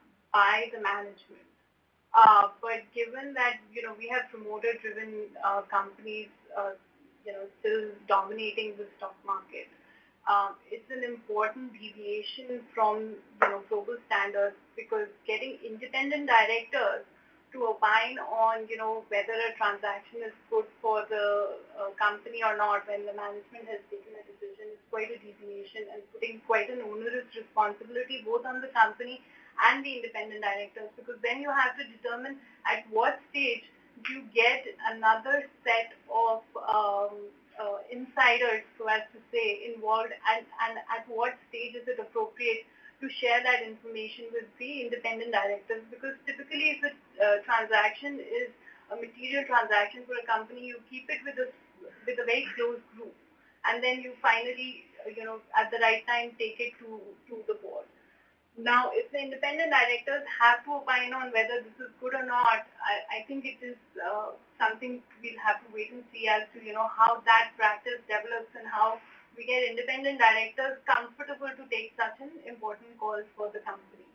by the management. Uh, but given that, you know, we have promoter-driven uh, companies, uh, you know, still dominating the stock market, um, it's an important deviation from, you know, global standards because getting independent directors to opine on, you know, whether a transaction is good for the uh, company or not when the management has taken a decision is quite a deviation and putting quite an onerous responsibility both on the company and the independent directors because then you have to determine at what stage do you get another set of um, uh, insiders, so as to say, involved and, and at what stage is it appropriate to share that information with the independent directors because typically if a uh, transaction is a material transaction for a company, you keep it with a, with a very close group and then you finally, you know, at the right time take it to, to the board. Now, if the independent directors have to opine on whether this is good or not, I, I think it is uh, something we'll have to wait and see as to, you know, how that practice develops and how we get independent directors comfortable to take such an important call for the company.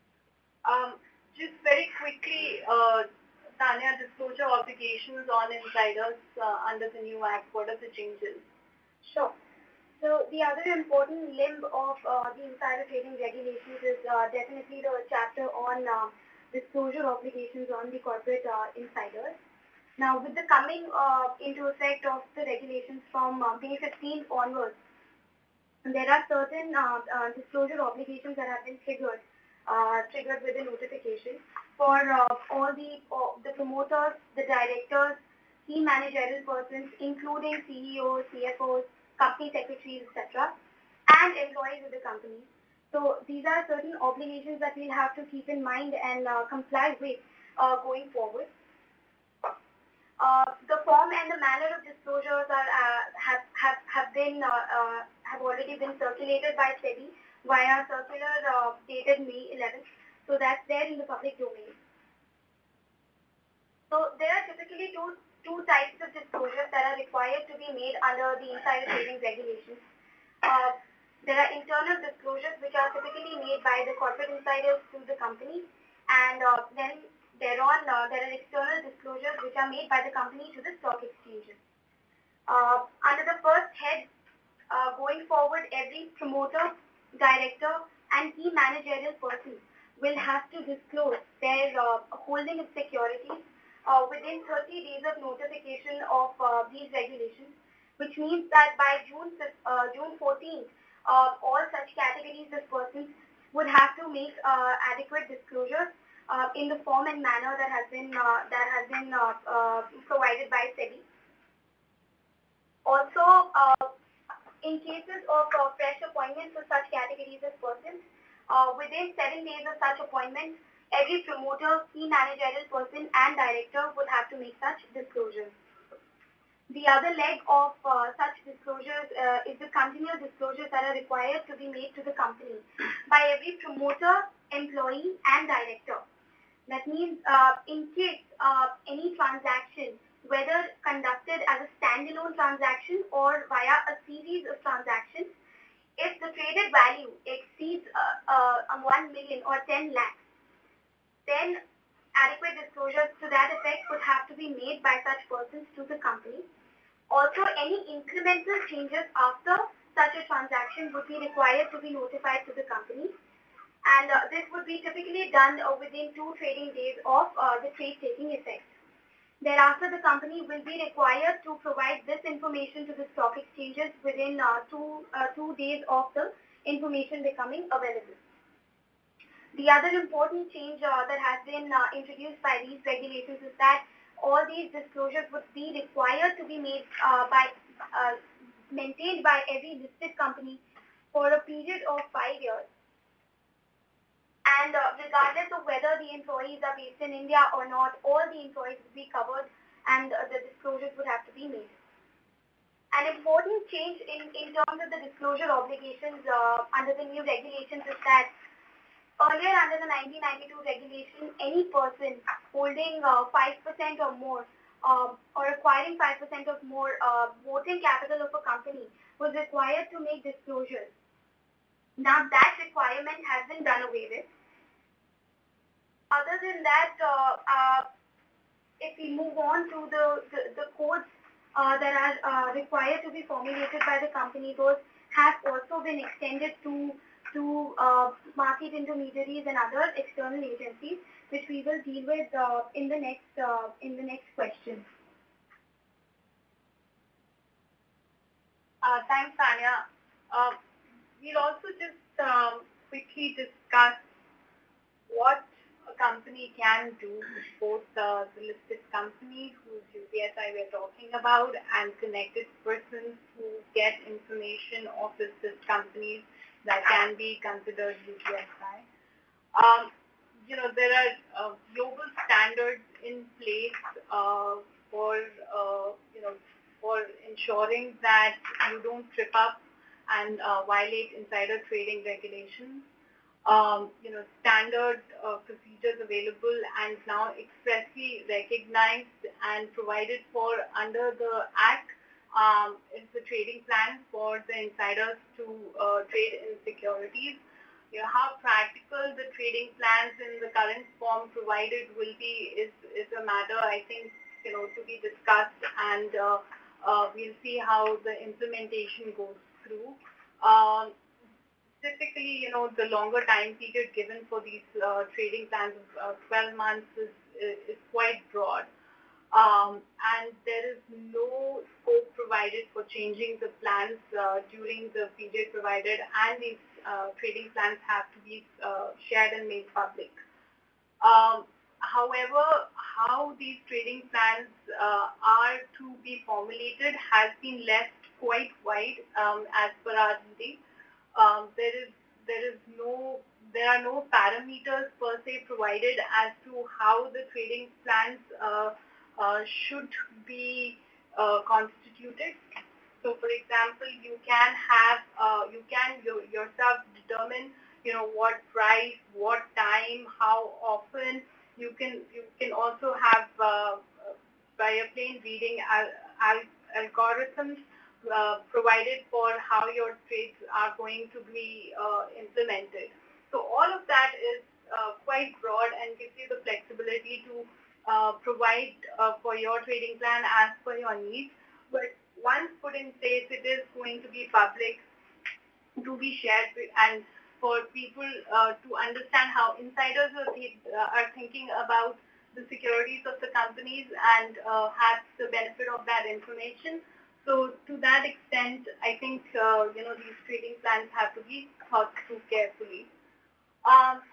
Um, just very quickly, uh, Tanya, disclosure obligations on insiders uh, under the new act, what are the changes? Sure. So the other important limb of uh, the insider trading regulations is uh, definitely the chapter on uh, disclosure obligations on the corporate uh, insiders. Now, with the coming uh, into effect of the regulations from uh, May fifteenth onwards, there are certain uh, uh, disclosure obligations that have been triggered, uh, triggered with a notification for uh, all the uh, the promoters, the directors, key managerial persons, including C E Os, C F Os, company secretaries, et cetera, and employees of the company. So these are certain obligations that we'll have to keep in mind and uh, comply with uh, going forward. Uh, the form and the manner of disclosures are uh, have have have been uh, uh, have already been circulated by SEBI via circular uh, dated May eleventh. So that's there in the public domain. So there are typically two two types of disclosures that are required to be made under the insider trading regulations. Uh, there are internal disclosures which are typically made by the corporate insiders to the company, and uh, then thereon uh, there are external disclosures which are made by the company to the stock exchanges. Uh, under the first head, uh, going forward, every promoter, director, and key managerial person will have to disclose their uh, holding of securities uh, within thirty days of notification of uh, these regulations, which means that by June uh, June fourteenth, uh, all such categories of persons would have to make uh, adequate disclosures uh, in the form and manner that has been uh, that has been uh, uh, provided by SEBI. Also, uh, in cases of uh, fresh appointments for such categories of persons, uh, within seven days of such appointment, every promoter, key managerial person, and director would have to make such disclosures. The other leg of uh, such disclosures uh, is the continual disclosures that are required to be made to the company by every promoter, employee, and director. That means uh, in case uh, any transaction, whether conducted as a standalone transaction or via a series of transactions, if the traded value exceeds uh, uh, one million or ten lakhs, then adequate disclosures to that effect would have to be made by such persons to the company. Also, any incremental changes after such a transaction would be required to be notified to the company. And uh, this would be typically done uh, within two trading days of uh, the trade taking effect. Thereafter, the company will be required to provide this information to the stock exchanges within uh, two, uh, two days of the information becoming available. The other important change uh, that has been uh, introduced by these regulations is that all these disclosures would be required to be made uh, by, uh, maintained by every listed company for a period of five years. And uh, regardless of whether the employees are based in India or not, all the employees would be covered and uh, the disclosures would have to be made. An important change in, in terms of the disclosure obligations uh, under the new regulations is that earlier under the nineteen ninety-two regulation, any person holding uh, five percent or more uh, or acquiring five percent or more uh, voting capital of a company was required to make disclosures. Now that requirement has been done away with. Other than that, uh, uh, if we move on to the, the, the codes uh, that are uh, required to be formulated by the company, those have also been extended to to uh, market intermediaries and other external agencies, which we will deal with uh, in the next uh, in the next question. Uh, thanks, Tanya. Uh, we'll also just um, quickly discuss what a company can do, both uh, the listed company, whose U P S I we're talking about, and connected persons who get information of listed companies that can be considered U P S I. Um, you know, there are uh, global standards in place uh, for, uh, you know, for ensuring that you don't trip up and uh, violate insider trading regulations. Um, you know, standard uh, procedures available and now expressly recognized and provided for under the Act um, is the trading plan for the insiders to uh, trade in securities. You know, how practical the trading plans in the current form provided will be is, is a matter, I think, you know, to be discussed, and uh, uh, we'll see how the implementation goes through. Um, Typically, you know, the longer time period given for these uh, trading plans of uh, twelve months is, is quite broad. Um, and there is no scope provided for changing the plans uh, during the period provided, and these uh, trading plans have to be uh, shared and made public. Um, however, how these trading plans uh, are to be formulated has been left quite wide um, as per our reading. Um, there is there is no there are no parameters per se provided as to how the trading plans uh, uh, should be uh, constituted. So, for example, you can have uh, you can you, yourself determine, you know, what price, what time, how often. You can you can also have uh, by a plain reading al- al- algorithms uh, provided for how your trades are going to be uh, implemented. So all of that is uh, quite broad and gives you the flexibility to uh, provide uh, for your trading plan as per your needs. But once put in place, it is going to be public, to be shared with, and for people uh, to understand how insiders are, th- uh, are thinking about the securities of the companies and uh, have the benefit of that information. So to that extent, I think uh, you know these trading plans have to be thought through carefully. Um,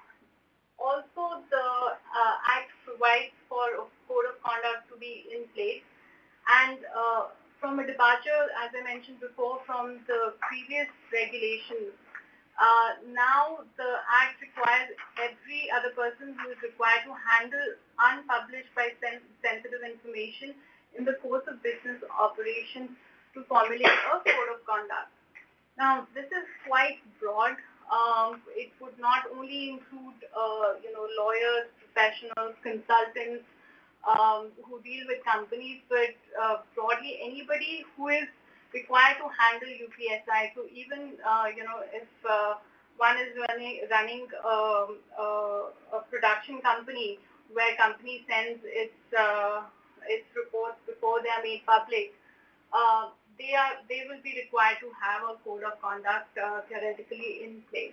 also, the uh, Act provides for a code of conduct to be in place, and uh, from a departure, as I mentioned before, from the previous regulations, uh, now the Act requires every other person who is required to handle unpublished by sen- sensitive information in the course of business operations to formulate a code of conduct. Now, this is quite broad. Um, it would not only include, uh, you know, lawyers, professionals, consultants um, who deal with companies, but uh, broadly anybody who is required to handle U P S I. So even, uh, you know, if uh, one is running running um, uh, a production company where company sends its uh, its reports before they are made public. Uh, they are they will be required to have a code of conduct uh, theoretically in place.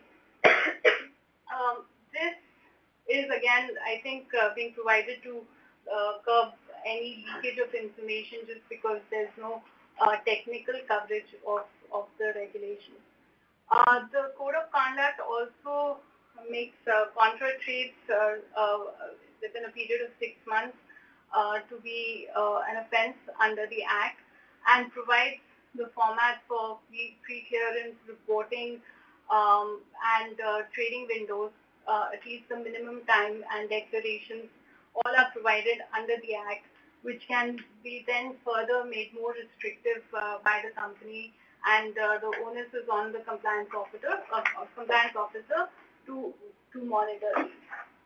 um, this is again, I think, uh, being provided to uh, curb any leakage of information just because there's no uh, technical coverage of, of the regulation. Uh, the code of conduct also makes uh, contra trades uh, uh, within a period of six months uh, to be uh, an offense under the Act, and provides the format for pre-clearance reporting um, and uh, trading windows, uh, at least the minimum time and declarations, all are provided under the Act, which can be then further made more restrictive uh, by the company, and uh, the onus is on the compliance officer, uh, compliance officer to to monitor these.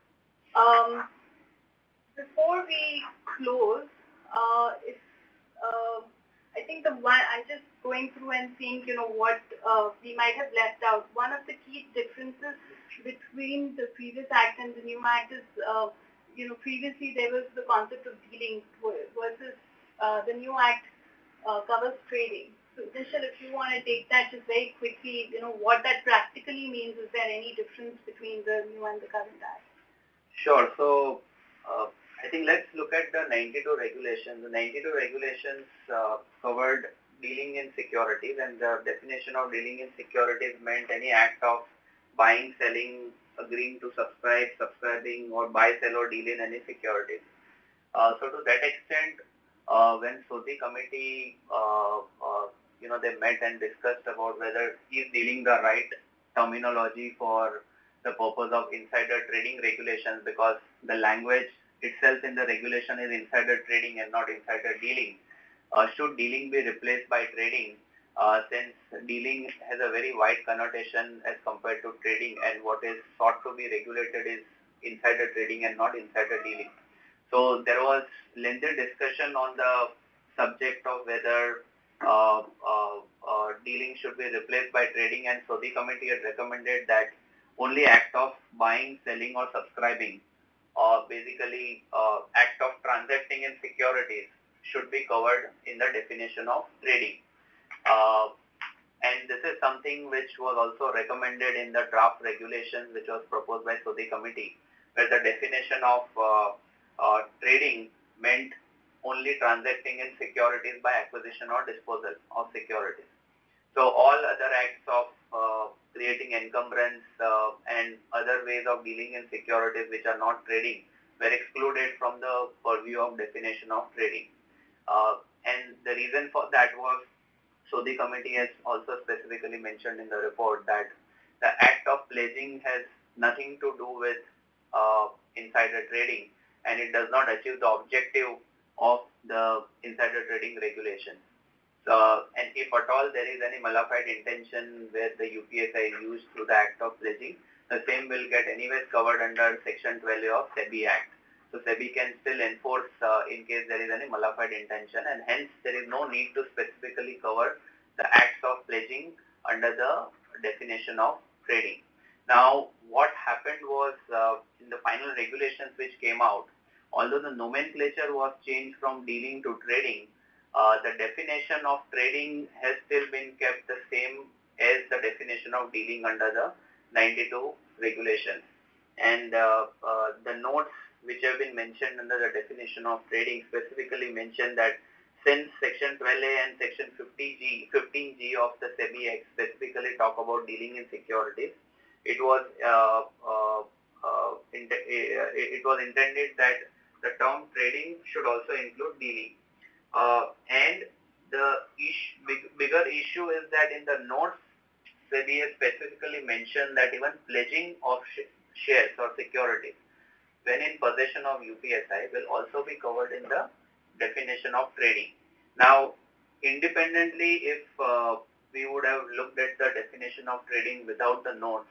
Um, before we close, uh, if uh, I think the one I'm just going through and seeing, you know, what uh, we might have left out. One of the key differences between the previous Act and the new Act is, uh, you know, previously there was the concept of dealing versus uh, the new Act uh, covers trading. So, Dishal, if you want to take that just very quickly, you know, what that practically means. Is there any difference between the new and the current Act? Sure. So, uh, I think let's look at the ninety-two regulations. The ninety-two regulations uh, covered dealing in securities, and the definition of dealing in securities meant any act of buying, selling, agreeing to subscribe, subscribing, or buy, sell, or deal in any securities. Uh, so, to that extent, uh, when SOTI committee, uh, uh, you know, they met and discussed about whether is dealing the right terminology for the purpose of insider trading regulations, because the language itself in the regulation is insider trading and not insider dealing. Uh, should dealing be replaced by trading, uh, since dealing has a very wide connotation as compared to trading, and what is sought to be regulated is insider trading and not insider dealing. So there was lengthy discussion on the subject of whether uh, uh, uh, dealing should be replaced by trading, and so the committee had recommended that only act of buying, selling, or subscribing, or basically uh, act of transacting in securities, should be covered in the definition of trading. Uh, and this is something which was also recommended in the draft regulations which was proposed by SOTI committee, where the definition of uh, uh, trading meant only transacting in securities by acquisition or disposal of securities. So all other acts of uh, creating encumbrance uh, and other ways of dealing in securities which are not trading were excluded from the purview of definition of trading. Uh, and the reason for that was So the committee has also specifically mentioned in the report that the act of pledging has nothing to do with uh, insider trading, and it does not achieve the objective of the insider trading regulations. So, and if at all there is any mala fide intention where the U P S I is used through the act of pledging, the same will get anyways covered under Section twelve A of SEBI Act. So SEBI can still enforce uh, in case there is any mala fide intention, and hence there is no need to specifically cover the acts of pledging under the definition of trading. Now, what happened was uh, in the final regulations which came out, although the nomenclature was changed from dealing to trading, uh, the definition of trading has still been kept the same as the definition of dealing under the ninety-two regulations. And uh, uh, the notes which have been mentioned under the definition of trading specifically mention that since Section twelve A and Section fifteen G of the SEBI Act specifically talk about dealing in securities, it was uh, uh, uh, it was intended that the term trading should also include dealing. Uh, and the ish, big, bigger issue is that in the notes, SEBI has specifically mentioned that even pledging of sh- shares or securities when in possession of U P S I will also be covered in the definition of trading. Now, independently, if uh, we would have looked at the definition of trading without the notes,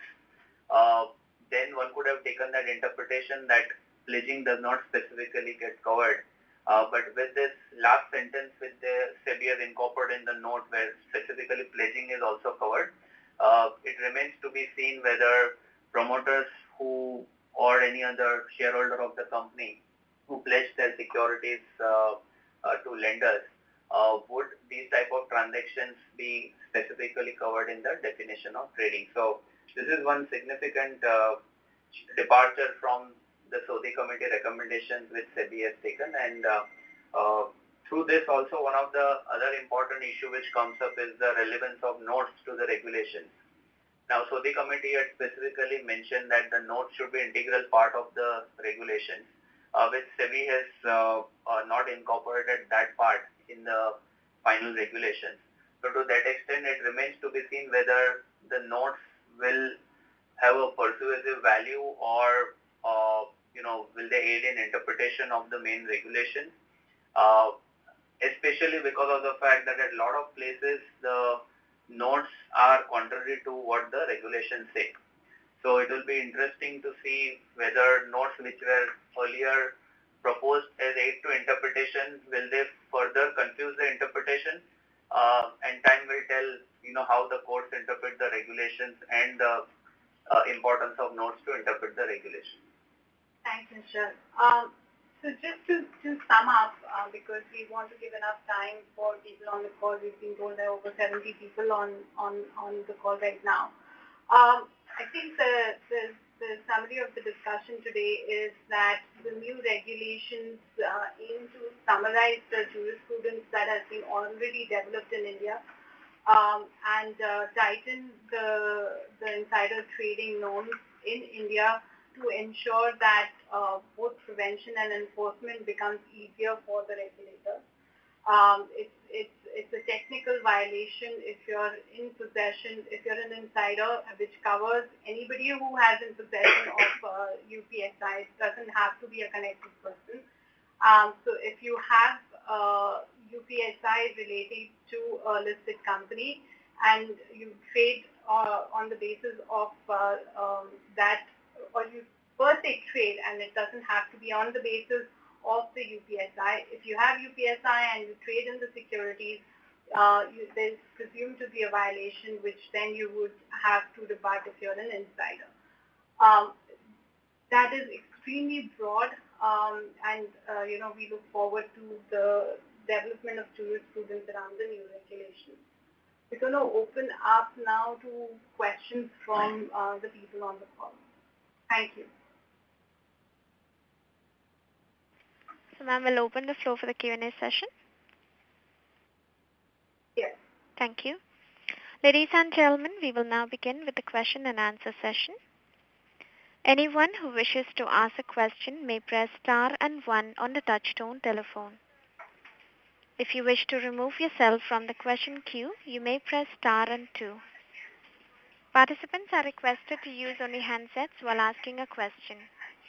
uh, then one could have taken that interpretation that pledging does not specifically get covered. Uh, but with this last sentence, with the SEBI has incorporated in the note where specifically pledging is also covered, uh, it remains to be seen whether promoters who or any other shareholder of the company who pledged their securities uh, uh, to lenders, uh, would these type of transactions be specifically covered in the definition of trading. So this is one significant uh, departure from the SODI committee recommendations which SEBI has taken, and uh, uh, through this also one of the other important issue which comes up is the relevance of notes to the regulations. Now, SODI committee had specifically mentioned that the notes should be integral part of the regulations, uh, which SEBI has uh, uh, not incorporated that part in the final regulations. So to that extent, it remains to be seen whether the notes will have a persuasive value or, uh, you know, will they aid in interpretation of the main regulations, uh, especially because of the fact that at a lot of places the notes are contrary to what the regulations say. So it will be interesting to see whether notes which were earlier proposed as aid to interpretation, will they further confuse the interpretation? Uh, and time will tell, you know, how the courts interpret the regulations and the uh, importance of notes to interpret the regulations. Thanks, Michelle. Um, so just to, to sum up, uh, because we want to give enough time for people on the call, we've been told there are over seventy people on, on, on the call right now. Um, I think the, the, the summary of the discussion today is that the new regulations uh, aim to summarize the jurisprudence that has been already developed in India um, and uh, tighten the, the insider trading norms in India to ensure that uh, both prevention and enforcement becomes easier for the regulator. Um, it's, it's, it's a technical violation if you're in possession, if you're an insider, which covers anybody who has in possession of uh, U P S I. It doesn't have to be a connected person. Um, so if you have uh, U P S I related to a listed company and you trade uh, on the basis of uh, um, that, or you per se trade, and it doesn't have to be on the basis of the U P S I. If you have U P S I and you trade in the securities, uh, you, there's presumed to be a violation, which then you would have to rebut if you're an insider. Um, that is extremely broad, um, and uh, you know we look forward to the development of jurisprudence around the new regulations. We're going to open up now to questions from uh, the people on the call. Thank you. So, ma'am, we'll open the floor for the Q and A session. Yes. Thank you. Ladies and gentlemen, we will now begin with the question and answer session. Anyone who wishes to ask a question may press star and one on the touchtone telephone. If you wish to remove yourself from the question queue, you may press star and two. Participants are requested to use only handsets while asking a question.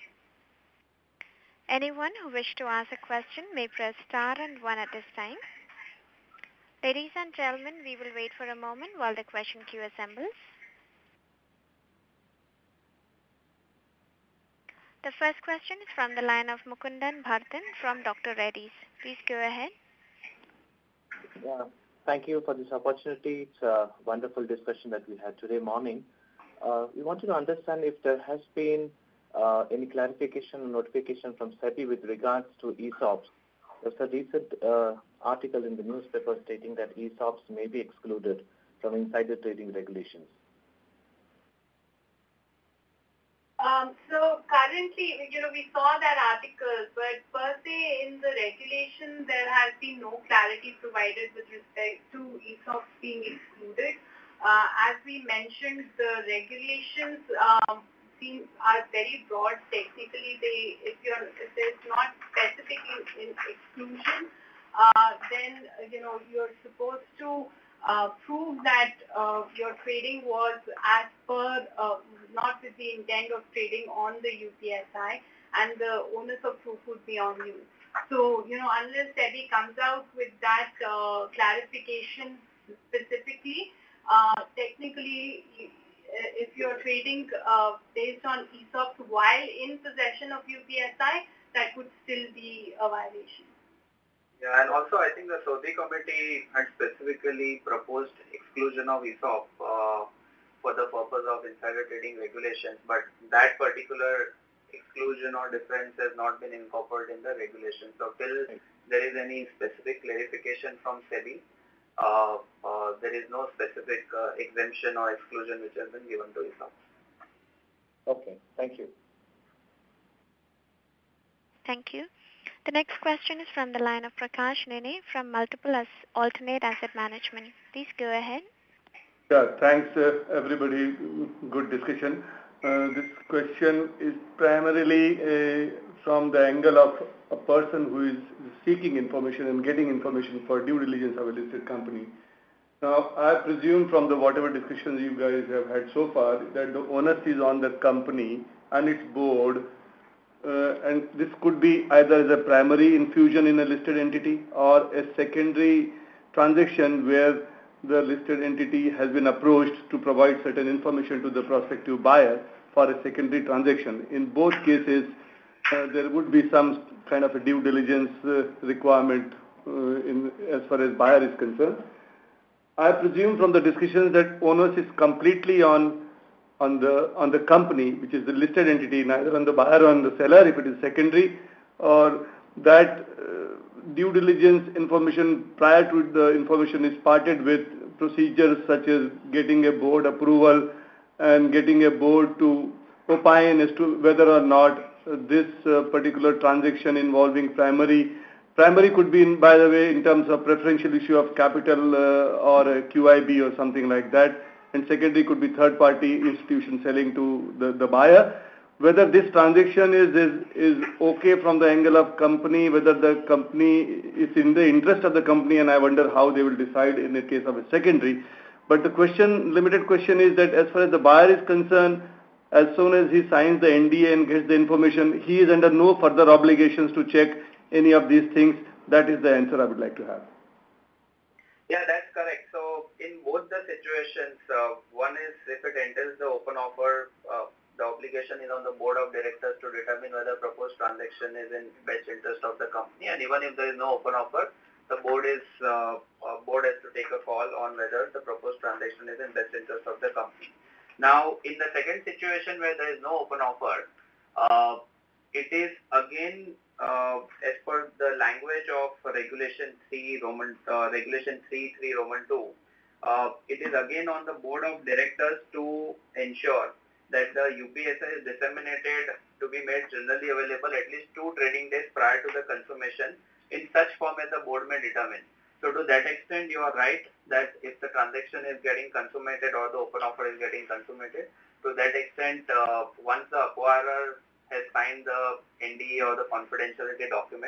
Anyone who wishes to ask a question may press star and one at this time. Ladies and gentlemen, we will wait for a moment while the question queue assembles. The first question is from the line of Mukundan Bhartan from Doctor Reddy's. Please go ahead. Yeah, thank you for this opportunity. It's a wonderful discussion that we had today morning. Uh, we wanted to understand if there has been uh, any clarification or notification from SEBI with regards to E S O Ps. There's a recent uh, article in the newspaper stating that E S O Ps may be excluded from insider trading regulations. Um, so currently, you know, we saw that article, but per se in the regulation, there has been no clarity provided with respect to E S O Ps being excluded. Uh, as we mentioned, the regulations um, seem are very broad. Technically, they if you're if there's not specific in exclusion, uh, then you know you're supposed to uh, prove that uh, your trading was as per uh, not with the intent of trading on the U P S I, and the onus of proof would be on you. So, you know, unless SEBI comes out with that uh, clarification specifically, uh, technically, if you're trading uh, based on E S O Ps while in possession of U P S I, that would still be a violation. Yeah, and also I think the SODI committee had specifically proposed exclusion of E S O P uh, for the purpose of insider trading regulations, but that particular exclusion or difference has not been incorporated in the regulation. So till there is any specific clarification from SEBI, uh, uh, there is no specific uh, exemption or exclusion which has been given to E S O Ps. Okay, thank you. Thank you. The next question is from the line of Prakash Nene from Multiple As Alternate Asset Management. Please go ahead. Yeah, thanks uh, everybody. Good discussion. Uh, this question is primarily uh, from the angle of a person who is seeking information and getting information for due diligence of a listed company. Now, I presume from the whatever discussions you guys have had so far that the onus is on the company and its board, uh, and this could be either as a primary infusion in a listed entity or a secondary transaction where the listed entity has been approached to provide certain information to the prospective buyer for a secondary transaction. In both cases, uh, there would be some kind of a due diligence uh, requirement uh, in, as far as buyer is concerned. I presume from the discussions that onus is completely on on the on the company, which is the listed entity, neither on the buyer or on the seller if it is secondary, or that uh, due diligence information prior to the information is parted with procedures such as getting a board approval and getting a board to opine as to whether or not uh, this uh, particular transaction involving primary primary could be in, by the way, in terms of preferential issue of capital uh, or a Q I B or something like that, and secondary could be third party institution selling to the, the buyer. Whether this transaction is, is, is okay from the angle of company, whether the company is in the interest of the company, and I wonder how they will decide in the case of a secondary. But the question, limited question is that as far as the buyer is concerned, as soon as he signs the N D A and gets the information, he is under no further obligations to check any of these things. That is the answer I would like to have. Yeah, that's correct. So in both the situations, uh, one is if it enters the open offer, uh, the obligation is on the board of directors to determine whether proposed transaction is in best interest of the company, and even if there is no open offer, the board is uh, uh, board has to take a call on whether the proposed transaction is in best interest of the company. Now, in the second situation where there is no open offer, uh, it is again uh, as per the language of Regulation three Roman uh, Regulation three three Roman two. Uh, it is again on the board of directors to ensure that the U P S I is disseminated to be made generally available at least two trading days prior to the consummation in such form as the board may determine. So to that extent, you are right that if the transaction is getting consummated or the open offer is getting consummated, to that extent, uh, once the acquirer has signed the N D A or the confidentiality document,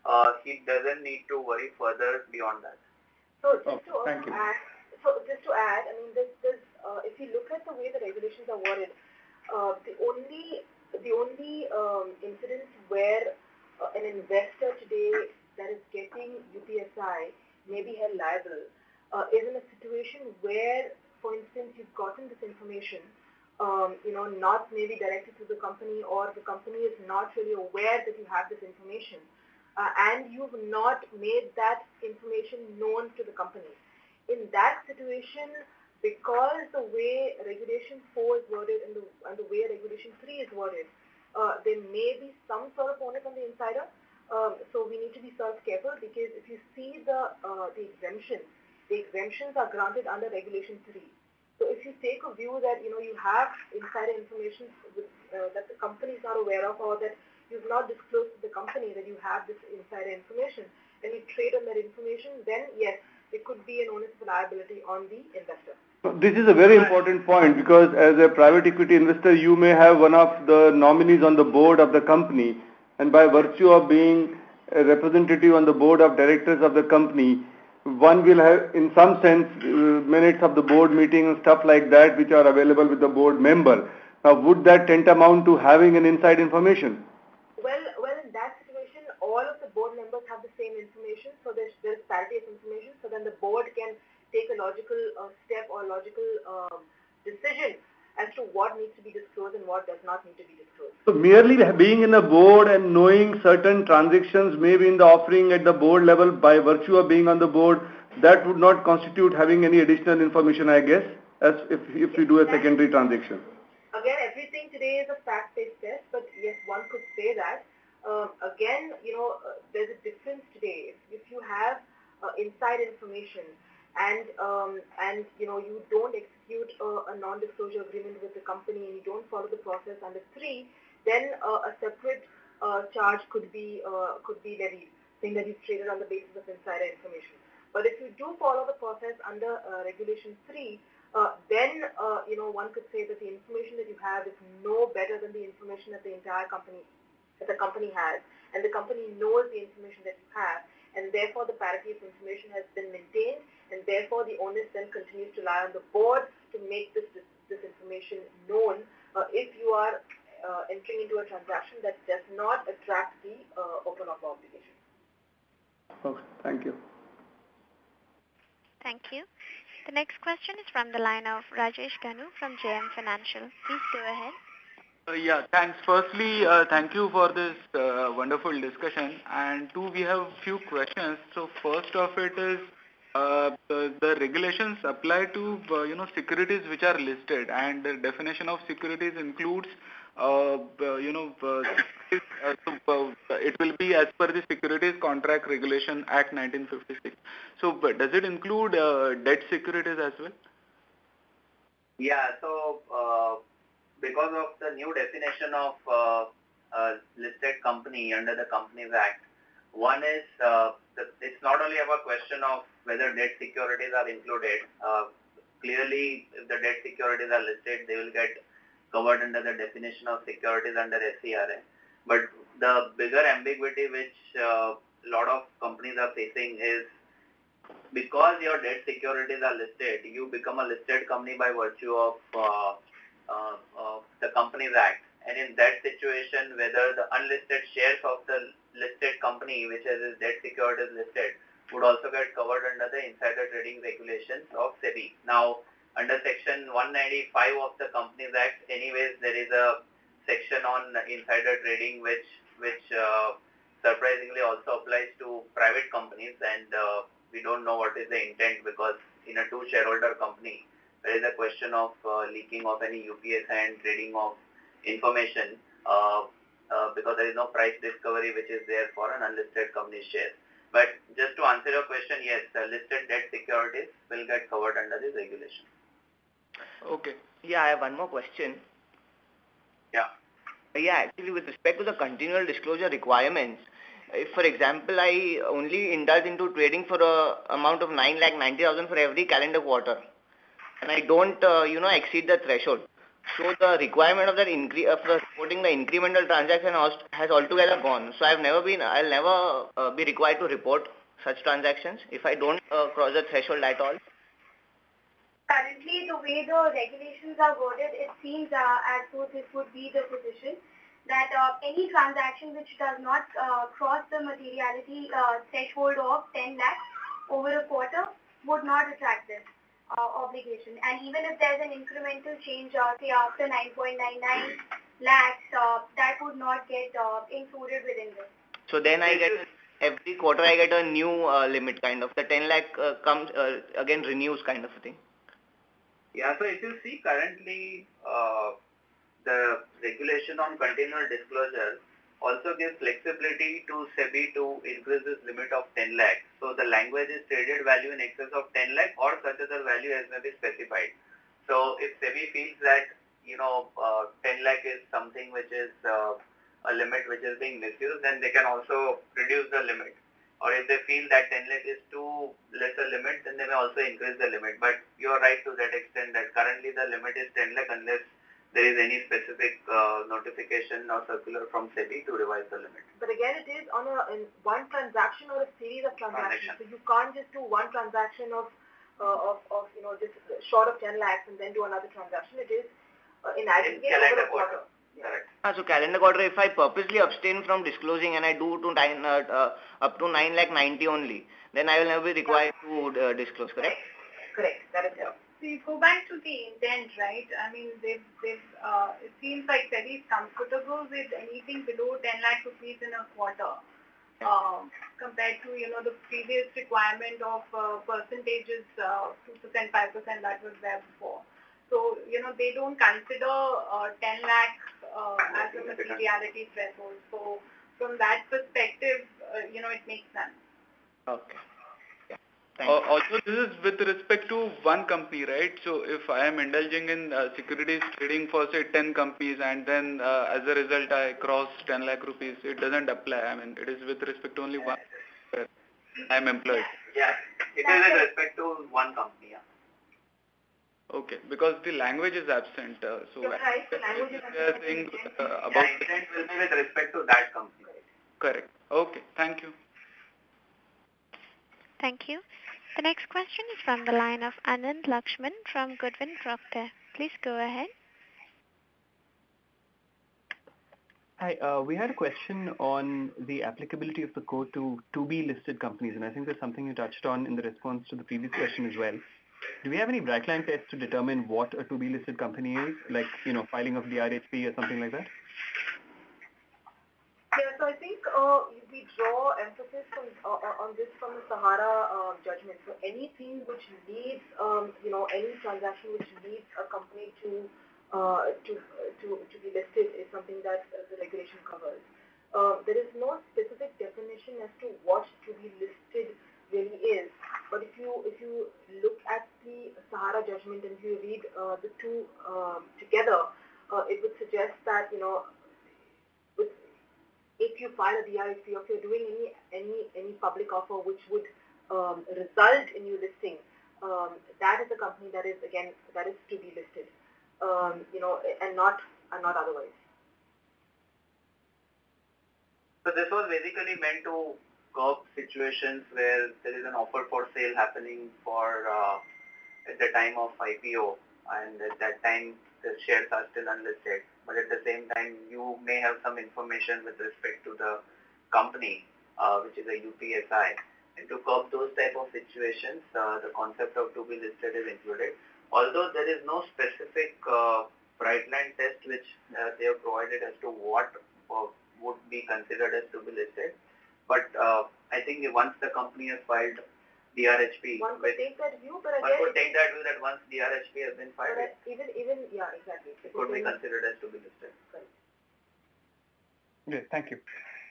uh, he doesn't need to worry further beyond that. So just Okay, to also thank you. add, so just to add, I mean, this, this, uh, if you look at the way the regulations are worded, uh, the only, the only um, incidents where uh, an investor today that is getting U P S I may be held liable uh, is in a situation where, for instance, you've gotten this information, um, you know, not maybe directed to the company, or the company is not really aware that you have this information. Uh, and you've not made that information known to the company. In that situation, because the way Regulation four is worded and the, and the way Regulation three is worded, uh, there may be some sort of onus on the insider. Um, so we need to be sort of careful, because if you see the uh, the exemptions, the exemptions are granted under Regulation three. So if you take a view that you know you have insider information with, uh, that the company is not aware of, or that you've not disclosed to the company that you have this insider information, and you trade on that information, then yes, it could be an onus of liability on the investor. This is a very important point, because as a private equity investor, you may have one of the nominees on the board of the company, and by virtue of being a representative on the board of directors of the company, one will have, in some sense, uh, minutes of the board meeting and stuff like that, which are available with the board member. Now, would that tantamount to having an inside information? Well, well, in that situation, all of the board members have the same information, so there's, there's parity of information, so then the board can take a logical uh, step or logical um, decision as to what needs to be disclosed and what does not need to be disclosed. So merely being in a board and knowing certain transactions may be in the offering at the board level by virtue of being on the board, that would not constitute having any additional information, I guess, as if, if we do a secondary transaction. Again, everything today is a fact-based test, but yes, one could say that. Um, again, you know, uh, there's a difference today. If, if you have uh, inside information and, um, and, you know, you don't execute a, a non-disclosure agreement with the company and you don't follow the process under three, then uh, a separate uh, charge could be, uh, could be levied, saying that you've traded on the basis of insider information. But if you do follow the process under uh, Regulation three, Uh, then, uh, you know, one could say that the information that you have is no better than the information that the entire company, that the company has. And the company knows the information that you have. And therefore, the parity of information has been maintained. And therefore, the onus then continues to lie on the board to make this, this, this information known uh, if you are uh, entering into a transaction that does not attract the uh, open offer obligation. Okay, thank you. Thank you. The next question is from the line of Rajesh Ganu from J M Financial. Please go ahead. Uh, yeah, thanks. Firstly, uh, thank you for this uh, wonderful discussion. And two, we have few questions. So first of it is, uh, the, the regulations apply to, uh, you know, securities which are listed, and the definition of securities includes, uh, uh, you know, uh, uh, so, uh, it will be as per the Securities Contract Regulation Act nineteen fifty-six. So but does it include uh, debt securities as well? Yeah, so uh, because of the new definition of uh, uh, listed company under the Companies Act, one is, uh, the, it's not only about question of whether debt securities are included. Uh, clearly, if the debt securities are listed, they will get covered under the definition of securities under S C R A. But the bigger ambiguity which a uh, lot of companies are facing is, because your debt securities are listed, you become a listed company by virtue of uh, uh, uh, the Companies Act. And in that situation, whether the unlisted shares of the listed company, which has its debt securities listed, would also get covered under the insider trading regulations of SEBI. Now, under section one ninety-five of the Companies Act, anyways, there is a section on insider trading which, which uh, surprisingly also applies to private companies, and uh, we don't know what is the intent, because in a two shareholder company, there is a question of uh, leaking of any U P S I and trading of information, uh, uh, because there is no price discovery which is there for an unlisted company shares. But just to answer your question, yes, the listed debt securities will get covered under this regulation. Okay. Yeah, I have one more question. Yeah. Yeah, actually, with respect to the continual disclosure requirements, if, for example, I only indulge into trading for a amount of nine lakh ninety thousand for every calendar quarter, and I don't, uh, you know, exceed the threshold, So the requirement of that incre of the reporting the incremental transaction has has altogether gone. So I've never been, I'll never uh, be required to report such transactions if I don't uh, cross the threshold at all. Currently, the way the regulations are worded, it seems uh, as though this would be the position that uh, any transaction which does not uh, cross the materiality uh, threshold of ten lakhs over a quarter would not attract this uh, obligation. And even if there's an incremental change, uh, say after nine point nine nine lakhs, uh, that would not get uh, included within this. So then I get, every quarter I get a new uh, limit kind of, the ten lakh uh, comes, uh, again renews kind of a thing. Yeah, so if you see currently, uh, the regulation on continual disclosure also gives flexibility to SEBI to increase this limit of ten lakh. So the language is traded value in excess of ten lakh or such other value as may be specified. So if SEBI feels that, you know, uh, ten lakh is something which is uh, a limit which is being misused, then they can also reduce the limit. Or if they feel that ten lakh is too less a limit, then they may also increase the limit. But you are right to that extent that currently the limit is ten lakh unless there is any specific uh, notification or circular from SEBI to revise the limit. But again, it is on a in one transaction or a series of transactions. Transaction. So you can't just do one transaction of, uh, of, of you know, just short of ten lakhs and then do another transaction. It is uh, in aggregate in calendar over a quarter. quarter. Correct. Ah, so calendar quarter, if I purposely abstain from disclosing and I do to nine, uh, uh, up to nine lakh ninety only, then I will never be required yeah. to uh, disclose, correct? Correct. That is yeah. So you go back to the intent, right? I mean, they've, they've, uh, it seems like SEBI is comfortable with anything below ten lakh rupees in a quarter, um, compared to, you know, the previous requirement of uh, percentages, uh, two percent, five percent that was there before. So, you know, they don't consider uh, ten lakh uh, as a materiality threshold. So, from that perspective, uh, you know, it makes sense. Okay. Uh, also, this is with respect to one company, right? So, if I am indulging in uh, securities trading for, say, ten companies and then uh, as a result I cross ten lakh rupees, it doesn't apply. I mean, it is with respect to only one where I am employed. Yeah, it is with respect to one company, yeah. Okay, because the language is absent. Uh, so, right, the language is absent. Saying, uh, about yeah, intent will be with respect to that company. Correct. Okay, thank you. Thank you. The next question is from the line of Anand Lakshman from Goodwin Procter. Please go ahead. Hi, uh, we had a question on the applicability of the code to to be listed companies, and I think that's something you touched on in the response to the previous question as well. Do we have any bright line tests to determine what a to be listed company is, like, you know, filing of D R H P or something like that? Yeah, so I think uh, we draw emphasis from, uh, on this from the Sahara uh, judgment. So anything which leads, um, you know, any transaction which leads a company to uh, to to to be listed is something that uh, the regulation covers. Uh, there is no specific definition as to what to be listed really is. But if you if you look at the Sahara judgment and if you read uh, the two um, together, uh, it would suggest that, you know, with, if you file a D R H P or if you're doing any any any public offer which would um, result in you listing, um, that is a company that is again that is to be listed, um, you know, and not and not otherwise. So this was basically meant to curb situations where there is an offer for sale happening for uh, at the time of I P O, and at that time the shares are still unlisted. But at the same time, you may have some information with respect to the company, uh, which is a U P S I. And to curb those type of situations, uh, the concept of to be listed is included. Although there is no specific uh, bright line test which uh, they have provided as to what uh, would be considered as to be listed. But uh, I think once the company has filed D R H P, one could take that view, but again, one could take that view that once D R H P has been filed, it even even yeah, exactly, it could be considered as to be listed. Right. Good, thank you.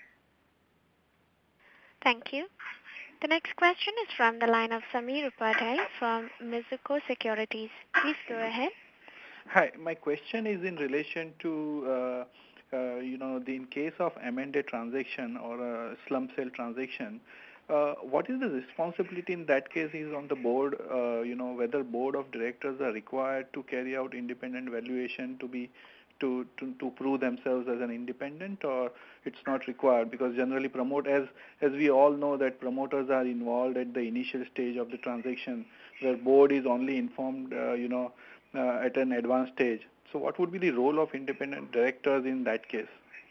Thank you. The next question is from the line of Samir Upadhyay from Mizuho Securities. Please go ahead. Hi, my question is in relation to, uh, uh, you know, the in case of amended transaction or a slump sale transaction, uh, what is the responsibility in that case is on the board, uh, you know, whether board of directors are required to carry out independent valuation to be to, to, to prove themselves as an independent, or it's not required, because generally promote, as, as we all know that promoters are involved at the initial stage of the transaction, where board is only informed, uh, you know, uh, at an advanced stage. So what would be the role of independent directors in that case?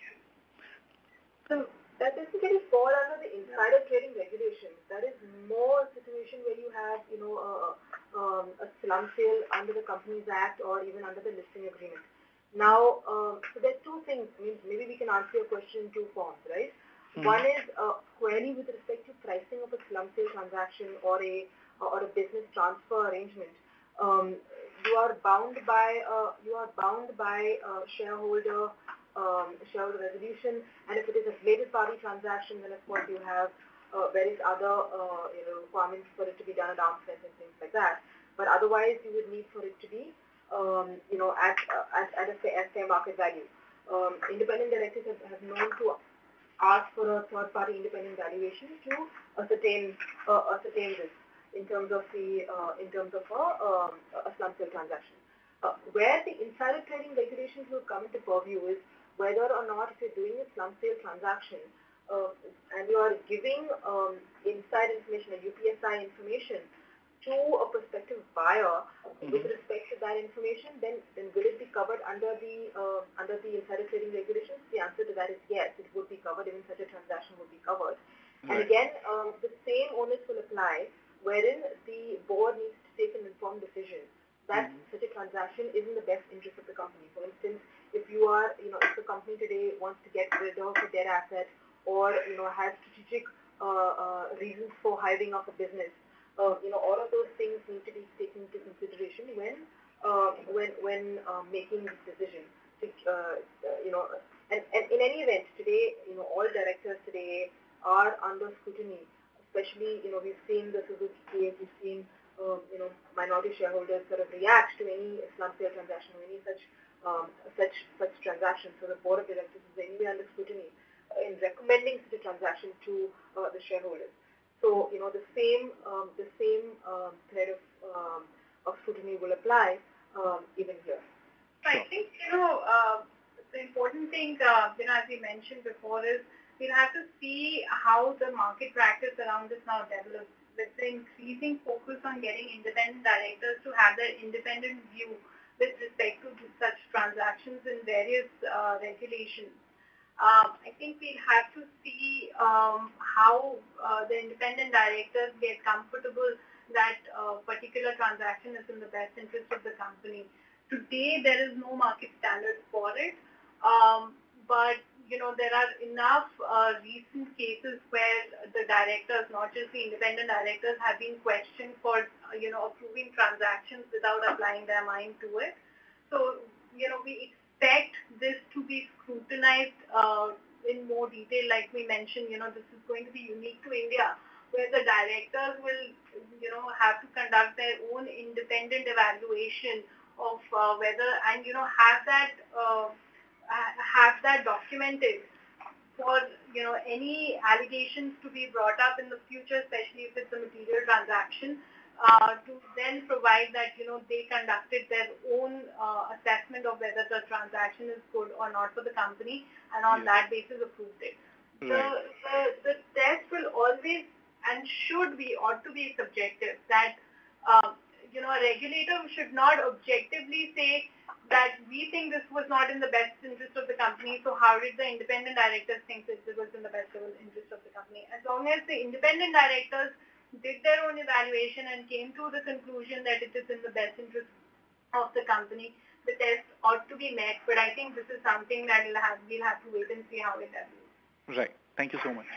So that basically fall under the insider trading regulations. That is more a situation where you have, you know, a, um, a slump sale under the Companies Act or even under the listing agreement. Now, um, so there's two things. I mean, maybe we can answer your question in two forms, right? Mm-hmm. One is a query with respect to pricing of a slump sale transaction or a or a business transfer arrangement. Um, you are bound by uh, you are bound by uh, shareholder um, shareholder resolution, and if it is a related party transaction, then of course you have uh, various other uh, you know requirements for it to be done at arm's length and things like that. But otherwise, you would need for it to be Um, you know, at, uh, at, at a fair, fair market value. Um, independent directors have, have known to ask for a third-party independent valuation to ascertain, uh, ascertain this in terms of the, uh, in terms of a, um, a slump sale transaction. Uh, where the insider trading regulations will come into purview is whether or not if you're doing a slump sale transaction uh, and you are giving um, inside information, or U P S I information, to a prospective buyer mm-hmm. with respect to that information, then then will it be covered under the uh, under the insider trading regulations? The answer to that is yes, it would be covered. Even such a transaction would be covered. Right. And again, um, the same onus will apply, wherein the board needs to take an informed decision that mm-hmm. such a transaction is in the best interest of the company. For instance, if you are, you know, if the company today wants to get rid of a dead asset, or you know has strategic uh, uh, reasons for hiving off a business. Uh, you know, all of those things need to be taken into consideration when, uh, when, when uh, making this decision. To, uh, uh, you know, and, and in any event, today, you know, all directors today are under scrutiny. Especially, you know, we've seen the Suzuki case, we've seen, um, you know, minority shareholders sort of react to any slump sale transaction or any such, um, such, such transaction. So the board of directors is anyway under scrutiny in recommending such a transaction to uh, the shareholders. So, you know, the same um, the same um, thread of, um, of scrutiny will apply um, even here. So I think, you know, uh, the important thing, uh, you know, as we mentioned before is we'll have to see how the market practice around this now develops with the increasing focus on getting independent directors to have their independent view with respect to such transactions in various uh, regulations. Um, I think we'll have to see um, how uh, the independent directors get comfortable that a uh, particular transaction is in the best interest of the company. Today, there is no market standard for it, um, but you know there are enough uh, recent cases where the directors, not just the independent directors, have been questioned for uh, you know approving transactions without applying their mind to it. So you know we expect this to be scrutinized uh, in more detail. Like we mentioned, you know, this is going to be unique to India, where the directors will, you know, have to conduct their own independent evaluation of uh, whether, and, you know, have that, uh, have that documented for, you know, any allegations to be brought up in the future, especially if it's a material transaction. Uh, to then provide that, you know, they conducted their own uh, assessment of whether the transaction is good or not for the company, and on yes. that basis approved it. Right. The, the, the test will always and should be, ought to be subjective, that, uh, you know, a regulator should not objectively say that we think this was not in the best interest of the company, so how did the independent directors think that it was in the best interest of the company? As long as the independent directors did their own evaluation and came to the conclusion that it is in the best interest of the company, the test ought to be met. But I think this is something that we'll have, we'll have to wait and see how it develops. Right. Thank you so much.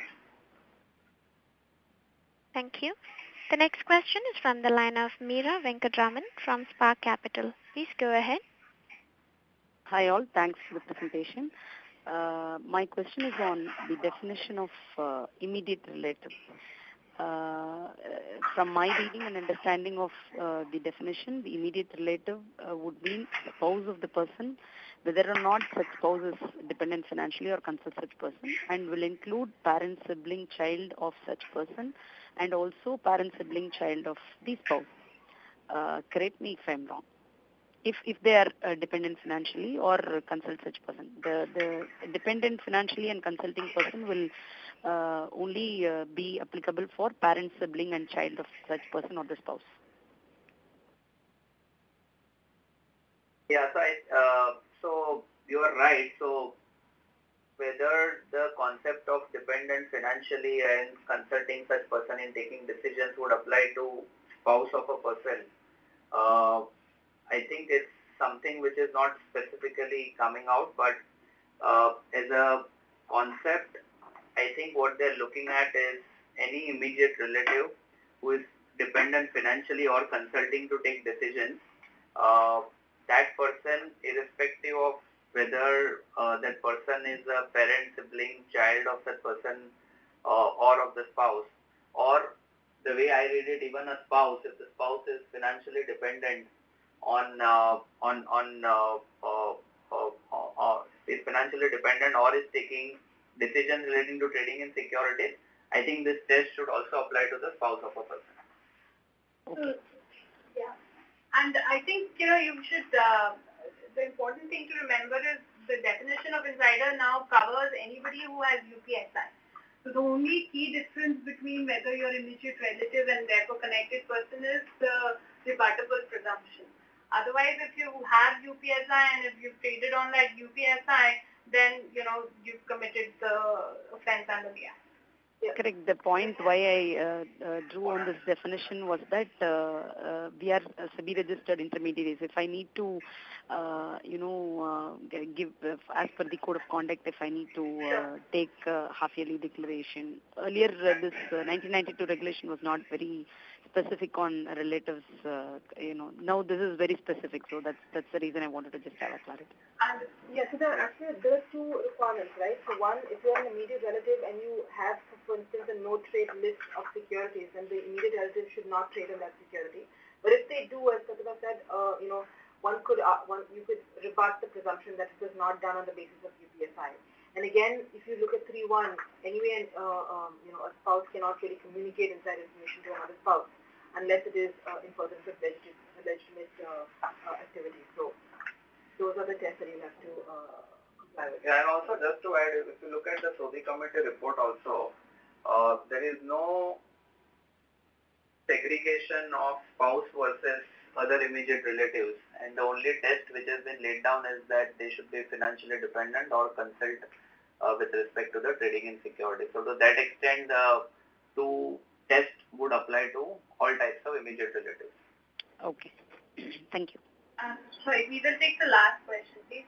Thank you. The next question is from the line of Meera Venkatraman from Spark Capital. Please go ahead. Hi all. Thanks for the presentation. Uh, my question is on the definition of uh, immediate relative. Uh, from my reading and understanding of uh, the definition, the immediate relative uh, would mean spouse of the person, whether or not such spouse is dependent financially or consult such person, and will include parent, sibling, child of such person, and also parent, sibling, child of the spouse. Uh, correct me if I'm wrong. If if they are uh, dependent financially or consult such person, the the dependent financially and consulting person will uh, only uh, be applicable for parent, sibling, and child of such person or the spouse. Yeah, so I, uh, so you are right. So whether the concept of dependent financially and consulting such person in taking decisions would apply to spouse of a person, uh, I think it's something which is not specifically coming out, but uh, as a concept, I think what they're looking at is any immediate relative who is dependent financially or consulting to take decisions. Uh, that person, irrespective of whether uh, that person is a parent, sibling, child of that person uh, or of the spouse, or the way I read it, even a spouse, if the spouse is financially dependent on uh, on on uh, uh, uh, uh, uh, is financially dependent or is taking decisions relating to trading in securities, I think this test should also apply to the spouse of a person. Okay. Yeah. And I think, you know, you should, uh, the important thing to remember is the definition of insider now covers anybody who has U P S I. So the only key difference between whether you're immediate relative and therefore connected person is the rebuttable presumption. Otherwise, if you have U P S I and if you've traded on that U P S I, then, you know, you've committed the offense under the Act. Correct. The point why I uh, uh, drew on this definition was that uh, uh, we are uh, SEBI registered intermediaries. If I need to, uh, you know, uh, give, uh, as per the code of conduct, if I need to uh, take uh, half-yearly declaration. Earlier, uh, this uh, nineteen ninety-two regulation was not very specific on relatives, uh, you know. Now this is very specific, so that's that's the reason I wanted to just have a clarity. And yeah, so there are actually there are two requirements, right? So one, if you're an immediate relative and you have, for instance, a no trade list of securities, then the immediate relative should not trade on that security. But if they do, as Pratibha said, uh, you know, one could uh, one you could rebut the presumption that it was not done on the basis of U P S I. And again, if you look at three one, anyway, uh, um, you know, a spouse cannot really communicate inside information to another spouse unless it is uh, in furtherance of legitimate, legitimate uh, uh, activity. So those are the tests that you have to uh, comply with. Yeah, and also just to add, if you look at the SEBI committee report also, uh, there is no segregation of spouse versus other immediate relatives, and the only test which has been laid down is that they should be financially dependent or consult uh, with respect to the trading in securities. So to that extent, the two tests would apply to all types of immediate relatives. Okay. Thank you. Uh, sorry, we will take the last question, please.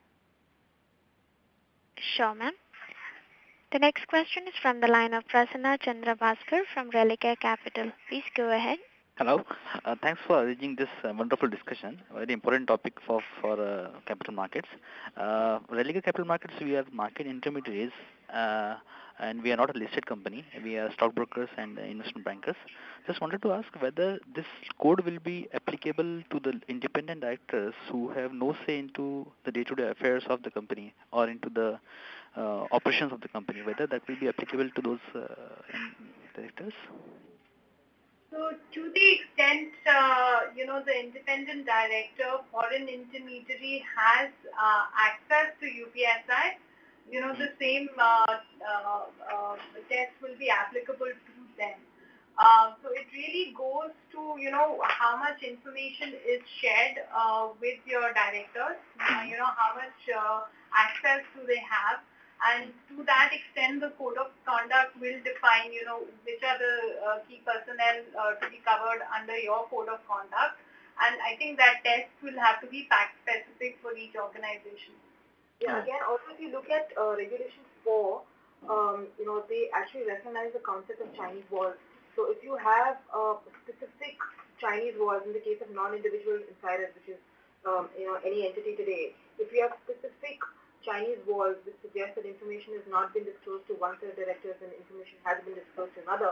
Sure, ma'am. The next question is from the line of Prasanna Chandra Bhaskar from Relicare Capital. Please go ahead. Hello. Uh, thanks for arranging this uh, wonderful discussion. Very important topic for for uh, capital markets. Uh, Relicare Capital Markets, we are market intermediaries, uh, and we are not a listed company. We are stockbrokers and uh, investment bankers. Just wanted to ask whether this code will be applicable to the independent directors who have no say into the day-to-day affairs of the company or into the uh, operations of the company. Whether that will be applicable to those uh, directors. So to the extent, uh, you know, the independent director for an intermediary has uh, access to U P S I, you know, the same uh, uh, uh, test will be applicable to them. Uh, so it really goes to, you know, how much information is shared uh, with your directors, uh, you know, how much uh, access do they have. And to that extent, the code of conduct will define, you know, which are the uh, key personnel uh, to be covered under your code of conduct. And I think that test will have to be fact-specific for each organization. Yeah, again, also if you look at uh, Regulation four, um, you know, they actually recognize the concept of Chinese walls. So if you have uh, specific Chinese walls, in the case of non-individual insiders, which is, um, you know, any entity today, if you have specific Chinese walls which suggest that information has not been disclosed to one set of directors and information has been disclosed to another,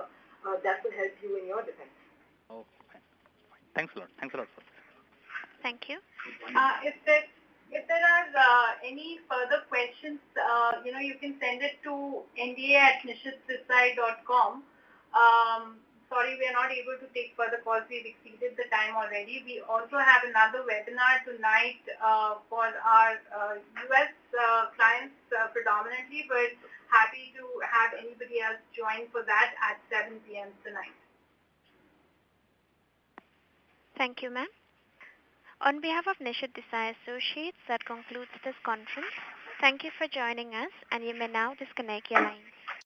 uh, that will help you in your defense. Oh, fine. Fine. Thanks a lot. Thanks a lot for this. Thank you. Uh, if there if there are uh, any further questions, uh, you know, you can send it to N D A at nishit desai dot com. Um, sorry, we are not able to take further calls. We've exceeded the time already. We also have another webinar tonight uh, for our uh, U S uh, clients uh, predominantly, but happy to have anybody else join for that at seven p m tonight. Thank you, ma'am. On behalf of Nishit Desai Associates, that concludes this conference. Thank you for joining us, and you may now disconnect your lines.